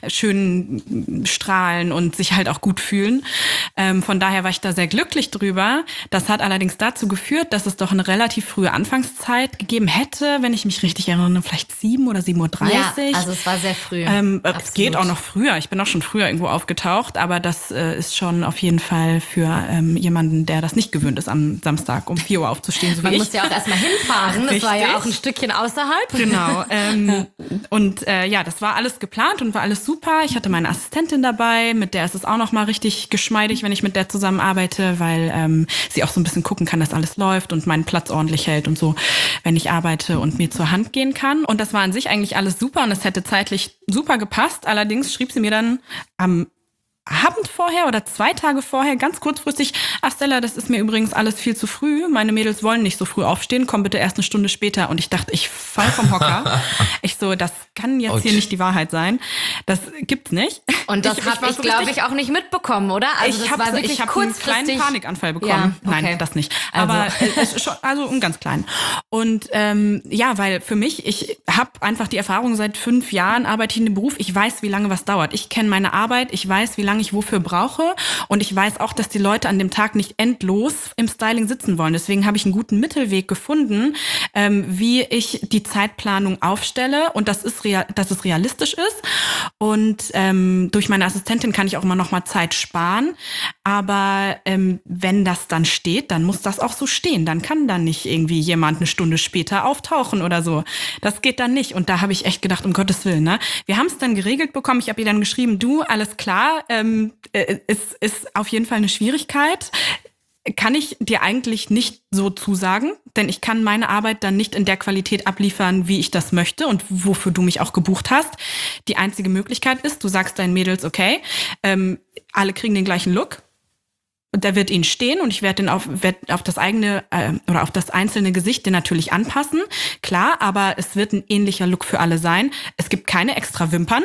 S1: schön strahlen und sich halt auch gut fühlen. Ähm, von daher war ich da sehr glücklich drüber. Das hat allerdings dazu geführt, dass es doch eine relativ frühe Anfangszeit gegeben hätte, wenn ich mich richtig erinnere, vielleicht sieben oder sieben Uhr dreißig.
S3: Ja, also es war sehr früh.
S1: Ähm, es geht auch noch früher. Ich bin auch schon früher irgendwo aufgetaucht, aber das äh, ist schon auf jeden Fall für ähm, jemanden, der das nicht gewöhnt ist, am Samstag um vier Uhr aufzustehen, so wie
S3: Man
S1: ich.
S3: Man muss ja auch erstmal hinfahren. Das
S1: Richtig.
S3: war ja auch ein Stückchen außerhalb.
S1: Genau. Ähm, und äh, ja, das war alles geplant und war alles super. Ich hatte meine Assistentin dabei, mit der ist es auch noch mal richtig geschmeidig, wenn ich mit der zusammenarbeite, weil ähm, sie auch so ein bisschen gucken kann, dass alles läuft und meinen Platz ordentlich hält und so, wenn ich arbeite und mir zur Hand gehen kann. Und das war an sich eigentlich alles super und es hätte zeitlich super gepasst. Allerdings schrieb sie mir dann am Abend vorher oder zwei Tage vorher, ganz kurzfristig, ach Stella, das ist mir übrigens alles viel zu früh. Meine Mädels wollen nicht so früh aufstehen, komm bitte erst eine Stunde später. Und ich dachte, ich fall vom Hocker. Ich so, das kann jetzt Ouch. hier nicht die Wahrheit sein. Das gibt's nicht.
S3: Und das habe ich, ich so glaube ich, auch nicht mitbekommen, oder? Also
S1: ich
S3: das war wirklich
S1: ich hab
S3: kurzfristig.
S1: einen kleinen Panikanfall bekommen.
S3: Ja, okay.
S1: Nein, das nicht.
S3: Also.
S1: Aber es ist schon, also einen ganz kleinen. Und ähm, ja, weil für mich, ich habe einfach die Erfahrung, seit fünf Jahren arbeite ich in dem Beruf. Ich weiß, wie lange was dauert. Ich kenne meine Arbeit. Ich weiß, wie lange ich wofür brauche. Und ich weiß auch, dass die Leute an dem Tag nicht endlos im Styling sitzen wollen. Deswegen habe ich einen guten Mittelweg gefunden, ähm, wie ich die Zeitplanung aufstelle und das ist real, dass es realistisch ist. Und ähm, durch meine Assistentin kann ich auch immer noch mal Zeit sparen. Aber ähm, wenn das dann steht, dann muss das auch so stehen. Dann kann dann nicht irgendwie jemand eine Stunde später auftauchen oder so. Das geht dann nicht. Und da habe ich echt gedacht, um Gottes Willen, ne? Wir haben es dann geregelt bekommen. Ich habe ihr dann geschrieben, du, alles klar, ähm, es ist auf jeden Fall eine Schwierigkeit. Kann ich dir eigentlich nicht so zusagen, denn ich kann meine Arbeit dann nicht in der Qualität abliefern, wie ich das möchte und wofür du mich auch gebucht hast. Die einzige Möglichkeit ist, du sagst deinen Mädels, okay, ähm, alle kriegen den gleichen Look. Und der wird ihnen stehen und ich werde den auf, werd auf das eigene äh, oder auf das einzelne Gesicht den natürlich anpassen. Klar, aber es wird ein ähnlicher Look für alle sein. Es gibt keine extra Wimpern.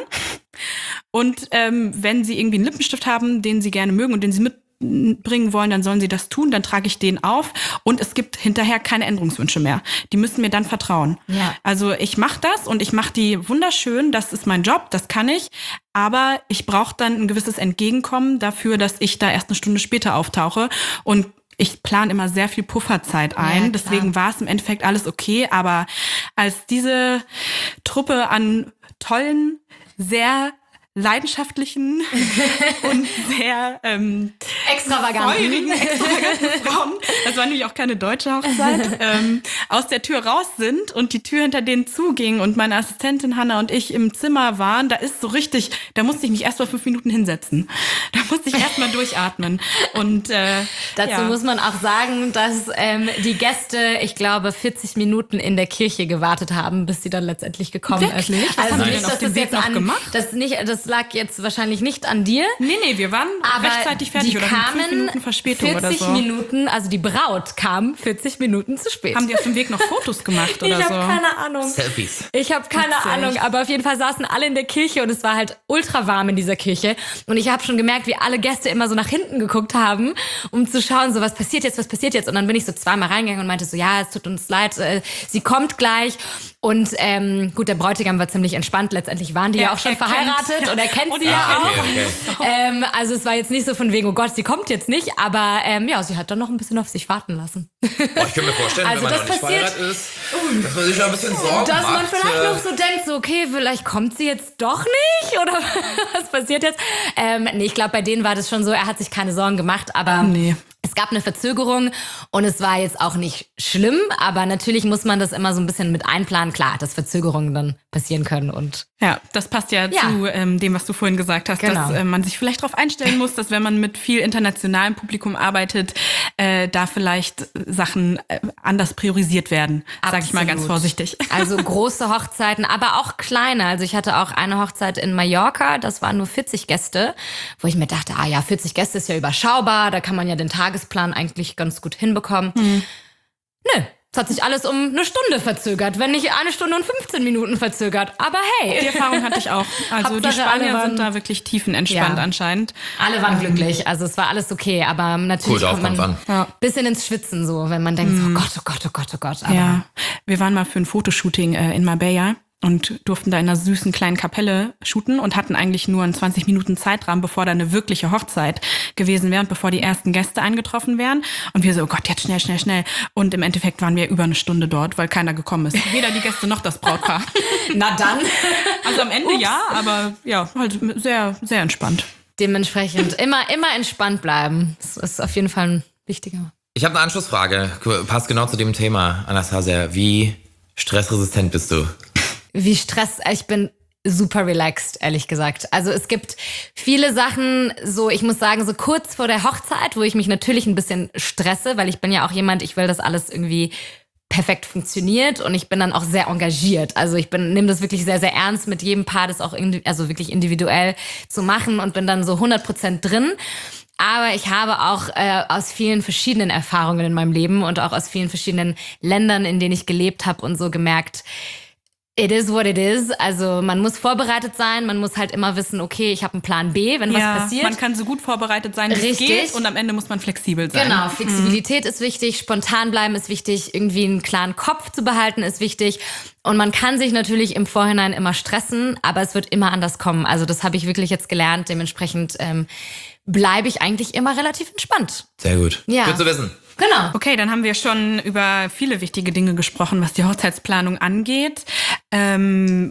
S1: Und ähm, wenn sie irgendwie einen Lippenstift haben, den sie gerne mögen und den sie mitbringen wollen, dann sollen sie das tun. Dann trage ich den auf und es gibt hinterher keine Änderungswünsche mehr. Die müssen mir dann vertrauen.
S3: Ja.
S1: Also ich mache das und ich mache die wunderschön. Das ist mein Job, das kann ich. Aber ich brauche dann ein gewisses Entgegenkommen dafür, dass ich da erst eine Stunde später auftauche. Und ich plane immer sehr viel Pufferzeit ein. Ja, deswegen war es im Endeffekt alles okay. Aber als diese Truppe an tollen, sehr leidenschaftlichen und sehr ähm,
S3: extravaganten.
S1: feurigen, extravaganten Frauen, das war nämlich auch keine deutsche Hochzeit, ähm, aus der Tür raus sind und die Tür hinter denen zuging und meine Assistentin Hanna und ich im Zimmer waren, da ist so richtig, da musste ich mich erst mal fünf Minuten hinsetzen. Da musste ich erst mal durchatmen. Und äh,
S3: dazu
S1: ja.
S3: muss man auch sagen, dass ähm, die Gäste, ich glaube, vierzig Minuten in der Kirche gewartet haben, bis sie dann letztendlich gekommen
S1: Wirklich?
S3: ist.
S1: Was
S3: Also
S1: haben die
S3: nicht,
S1: denn auf
S3: dass
S1: dem
S3: das
S1: Weg
S3: jetzt
S1: noch
S3: an,
S1: gemacht?
S3: das nicht, das das lag jetzt wahrscheinlich nicht an dir.
S1: Nee, nee, wir waren
S3: aber
S1: rechtzeitig fertig
S3: die
S1: oder
S3: kamen
S1: mit fünf Minuten Verspätung
S3: vierzig
S1: oder so.
S3: Minuten, also die Braut kam vierzig Minuten zu spät.
S1: Haben die auf dem Weg noch Fotos gemacht oder
S3: ich
S1: so?
S3: habe keine Ahnung.
S2: Selfies.
S3: Ich habe keine
S1: Witzig.
S3: Ahnung, aber auf jeden Fall saßen alle in der Kirche und es war halt ultra warm in dieser Kirche. Und ich habe schon gemerkt, wie alle Gäste immer so nach hinten geguckt haben, um zu schauen, so was passiert jetzt, was passiert jetzt. Und dann bin ich so zweimal reingegangen und meinte so, ja, es tut uns leid, äh, sie kommt gleich. Und ähm, gut, der Bräutigam war ziemlich entspannt. Letztendlich waren die ja,
S1: Ja,
S3: auch schon
S1: er kennt-
S3: verheiratet und er kennt
S1: Und
S3: sie
S1: er
S3: ja auch.
S2: Okay, okay.
S3: Ähm, also es war jetzt nicht so von wegen, oh Gott, sie kommt jetzt nicht. Aber ähm, ja, sie hat dann noch ein bisschen auf sich warten lassen.
S2: Boah, ich könnte mir vorstellen,
S3: Also
S2: wenn man
S3: das
S2: noch nicht
S3: passiert-
S2: verheiratet ist, dass man sich noch ein bisschen Sorgen
S3: Dass
S2: macht.
S3: man vielleicht
S2: äh,
S3: noch so denkt, so okay, vielleicht kommt sie jetzt doch nicht oder was passiert jetzt? Ähm, nee, ich glaube, bei denen war das schon so, er hat sich keine Sorgen gemacht, aber
S1: Nee.
S3: es gab eine Verzögerung und es war jetzt auch nicht schlimm, aber natürlich muss man das immer so ein bisschen mit einplanen. Klar, dass Verzögerungen dann passieren können und
S1: Ja, das passt ja,
S3: Ja.
S1: zu ähm, dem, was du vorhin gesagt hast,
S3: Genau.
S1: dass äh, man sich vielleicht darauf einstellen muss, dass wenn man mit viel internationalem Publikum arbeitet, äh, da vielleicht Sachen äh, anders priorisiert werden, sage ich mal ganz
S3: Absolut.
S1: vorsichtig.
S3: Also große Hochzeiten, aber auch kleine. Also ich hatte auch eine Hochzeit in Mallorca, das waren nur vierzig Gäste, wo ich mir dachte, ah ja, vierzig Gäste ist ja überschaubar, da kann man ja den Tagesplan eigentlich ganz gut hinbekommen.
S1: Hm.
S3: Nö, es hat sich alles um eine Stunde verzögert, wenn nicht eine Stunde und fünfzehn Minuten verzögert. Aber
S1: Die
S3: hey,
S1: Erfahrung hatte ich auch. Also die
S3: Hauptsache, alle
S1: Spanier
S3: waren-
S1: sind da wirklich tiefenentspannt
S3: Ja.
S1: anscheinend.
S3: alle waren glücklich, also es war alles okay, aber natürlich
S2: Cool, darauf
S3: kommt man
S2: kommt's
S3: ein bisschen ins Schwitzen so, wenn man denkt, so, oh Gott, oh Gott, oh Gott, oh Gott. Aber
S1: Ja, wir waren mal für ein Fotoshooting äh, in Marbella und durften da in einer süßen kleinen Kapelle shooten und hatten eigentlich nur einen zwanzig Minuten Zeitrahmen, bevor da eine wirkliche Hochzeit gewesen wäre und bevor die ersten Gäste eingetroffen wären. Und wir so, oh Gott, jetzt schnell, schnell, schnell. Und im Endeffekt waren wir über eine Stunde dort, weil keiner gekommen ist. Weder die Gäste noch das Brautpaar.
S3: na dann.
S1: Also am Ende ja, aber ja, halt sehr, sehr entspannt.
S3: Dementsprechend immer, immer entspannt bleiben. Das ist auf jeden Fall ein wichtiger.
S2: Ich habe eine Anschlussfrage, passt genau zu dem Thema, Anastasia. Wie stressresistent bist du?
S3: Wie Stress, ich bin super relaxed, ehrlich gesagt. Also es gibt viele Sachen, so ich muss sagen, so kurz vor der Hochzeit, wo ich mich natürlich ein bisschen stresse, weil ich bin ja auch jemand, ich will, dass alles irgendwie perfekt funktioniert und ich bin dann auch sehr engagiert. Also ich bin nehme das wirklich sehr, sehr ernst, mit jedem Paar das auch indi- also wirklich individuell zu machen und bin dann so hundert Prozent drin. Aber ich habe auch äh, aus vielen verschiedenen Erfahrungen in meinem Leben und auch aus vielen verschiedenen Ländern, in denen ich gelebt habe und so gemerkt, it is what it is. Also man muss vorbereitet sein, man muss halt immer wissen, okay, ich habe einen Plan B, wenn was passiert.
S1: man kann so gut vorbereitet sein, wie es
S3: Richtig.
S1: geht und am Ende muss man flexibel sein.
S3: Genau, Flexibilität ist wichtig, spontan bleiben ist wichtig, irgendwie einen klaren Kopf zu behalten ist wichtig. Und man kann sich natürlich im Vorhinein immer stressen, aber es wird immer anders kommen. Also das habe ich wirklich jetzt gelernt. Dementsprechend ähm, bleibe ich eigentlich immer relativ entspannt.
S2: Sehr gut.
S3: Ja.
S2: Gut zu wissen.
S3: Genau.
S1: Okay, dann haben wir schon über viele wichtige Dinge gesprochen, was die Hochzeitsplanung angeht. Ähm,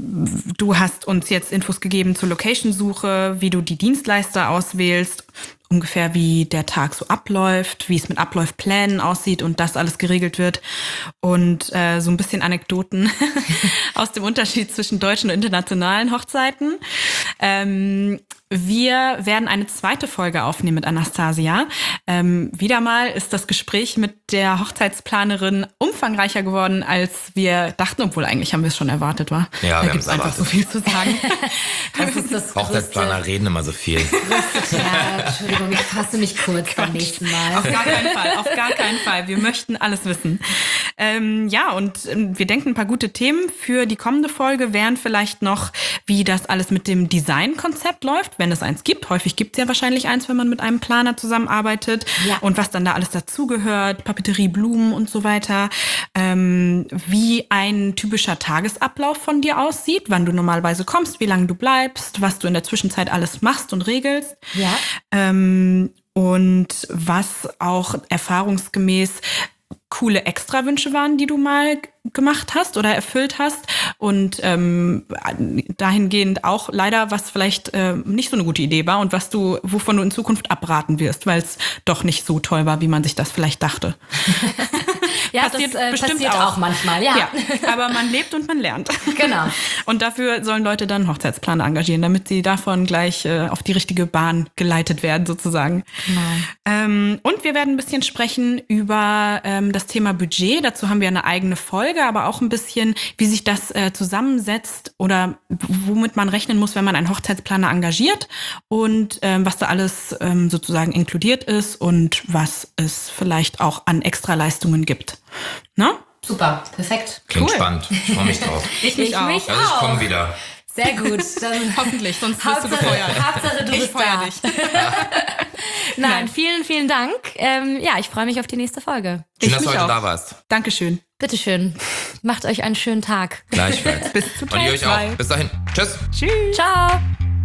S1: du hast uns jetzt Infos gegeben zur Location-Suche, wie du die Dienstleister auswählst, ungefähr wie der Tag so abläuft, wie es mit Abläufplänen aussieht und das alles geregelt wird. Und äh, so ein bisschen Anekdoten aus dem Unterschied zwischen deutschen und internationalen Hochzeiten. Ähm, wir werden eine zweite Folge aufnehmen mit Anastasia. Ähm, wieder mal ist das Gespräch mit der Hochzeitsplanerin umfangreicher geworden, als wir dachten, obwohl eigentlich haben wir es schon erwartet, war.
S2: Ja,
S1: da
S2: wir
S1: gibt's
S2: haben's
S1: einfach
S2: erwartet.
S1: so viel zu sagen.
S3: Das ist das
S2: Hochzeitsplaner
S3: größte.
S2: reden immer so viel.
S3: Ja, Entschuldigung, ich fasse mich kurz beim nächsten Mal.
S1: Auf gar keinen Fall, auf gar keinen Fall. Wir möchten alles wissen. Ähm, ja, und ähm, wir denken, ein paar gute Themen für die kommende Folge wären vielleicht noch, wie das alles mit dem Designkonzept läuft, wenn es eins gibt. Häufig gibt es ja wahrscheinlich eins, wenn man mit einem Planer zusammenarbeitet.
S3: Ja.
S1: Und was dann da alles dazugehört, Papeterie, Blumen und so weiter. Ähm, wie ein typischer Tagesablauf von dir aussieht, wann du normalerweise kommst, wie lange du bleibst, was du in der Zwischenzeit alles machst und regelst.
S3: Ja.
S1: Ähm, und was auch erfahrungsgemäß coole Extrawünsche waren, die du mal gemacht hast oder erfüllt hast. Und ähm, dahingehend auch leider, was vielleicht äh, nicht so eine gute Idee war und was du, wovon du in Zukunft abraten wirst, weil es doch nicht so toll war, wie man sich das vielleicht dachte.
S3: Ja,
S1: passiert
S3: das äh,
S1: bestimmt
S3: passiert auch. auch manchmal, ja.
S1: ja. Aber man lebt und man lernt.
S3: Genau.
S1: Und dafür sollen Leute dann Hochzeitsplaner engagieren, damit sie davon gleich äh, auf die richtige Bahn geleitet werden, sozusagen.
S3: Genau.
S1: Ähm, und wir werden ein bisschen sprechen über ähm, das Thema Budget. Dazu haben wir eine eigene Folge, aber auch ein bisschen, wie sich das äh, zusammensetzt oder womit man rechnen muss, wenn man einen Hochzeitsplaner engagiert und ähm, was da alles ähm, sozusagen inkludiert ist und was es vielleicht auch an Extraleistungen gibt. Ne?
S3: Super, perfekt.
S2: Klingt
S3: cool.
S2: spannend. Ich freue mich drauf.
S3: Ich mich auch.
S2: Also ich komme wieder.
S3: Sehr gut. Dann
S1: hoffentlich, sonst wirst du gefeuert.
S3: Hauptsache, du
S1: ich
S3: bist
S1: feuer
S3: da.
S1: dich.
S3: Nein,
S1: Nein,
S3: vielen, vielen Dank. Ähm, ja, ich freue mich auf die nächste Folge.
S2: Schön,
S1: Ich
S2: dass du
S1: mich
S2: heute
S1: auch.
S2: da warst.
S1: Dankeschön.
S3: Bitteschön. Macht euch einen schönen Tag.
S2: Gleichfalls.
S1: Bis zu
S2: Und ihr
S1: Teil
S2: euch
S1: zwei.
S2: auch. Bis dahin. Tschüss.
S1: Tschüss.
S3: Ciao.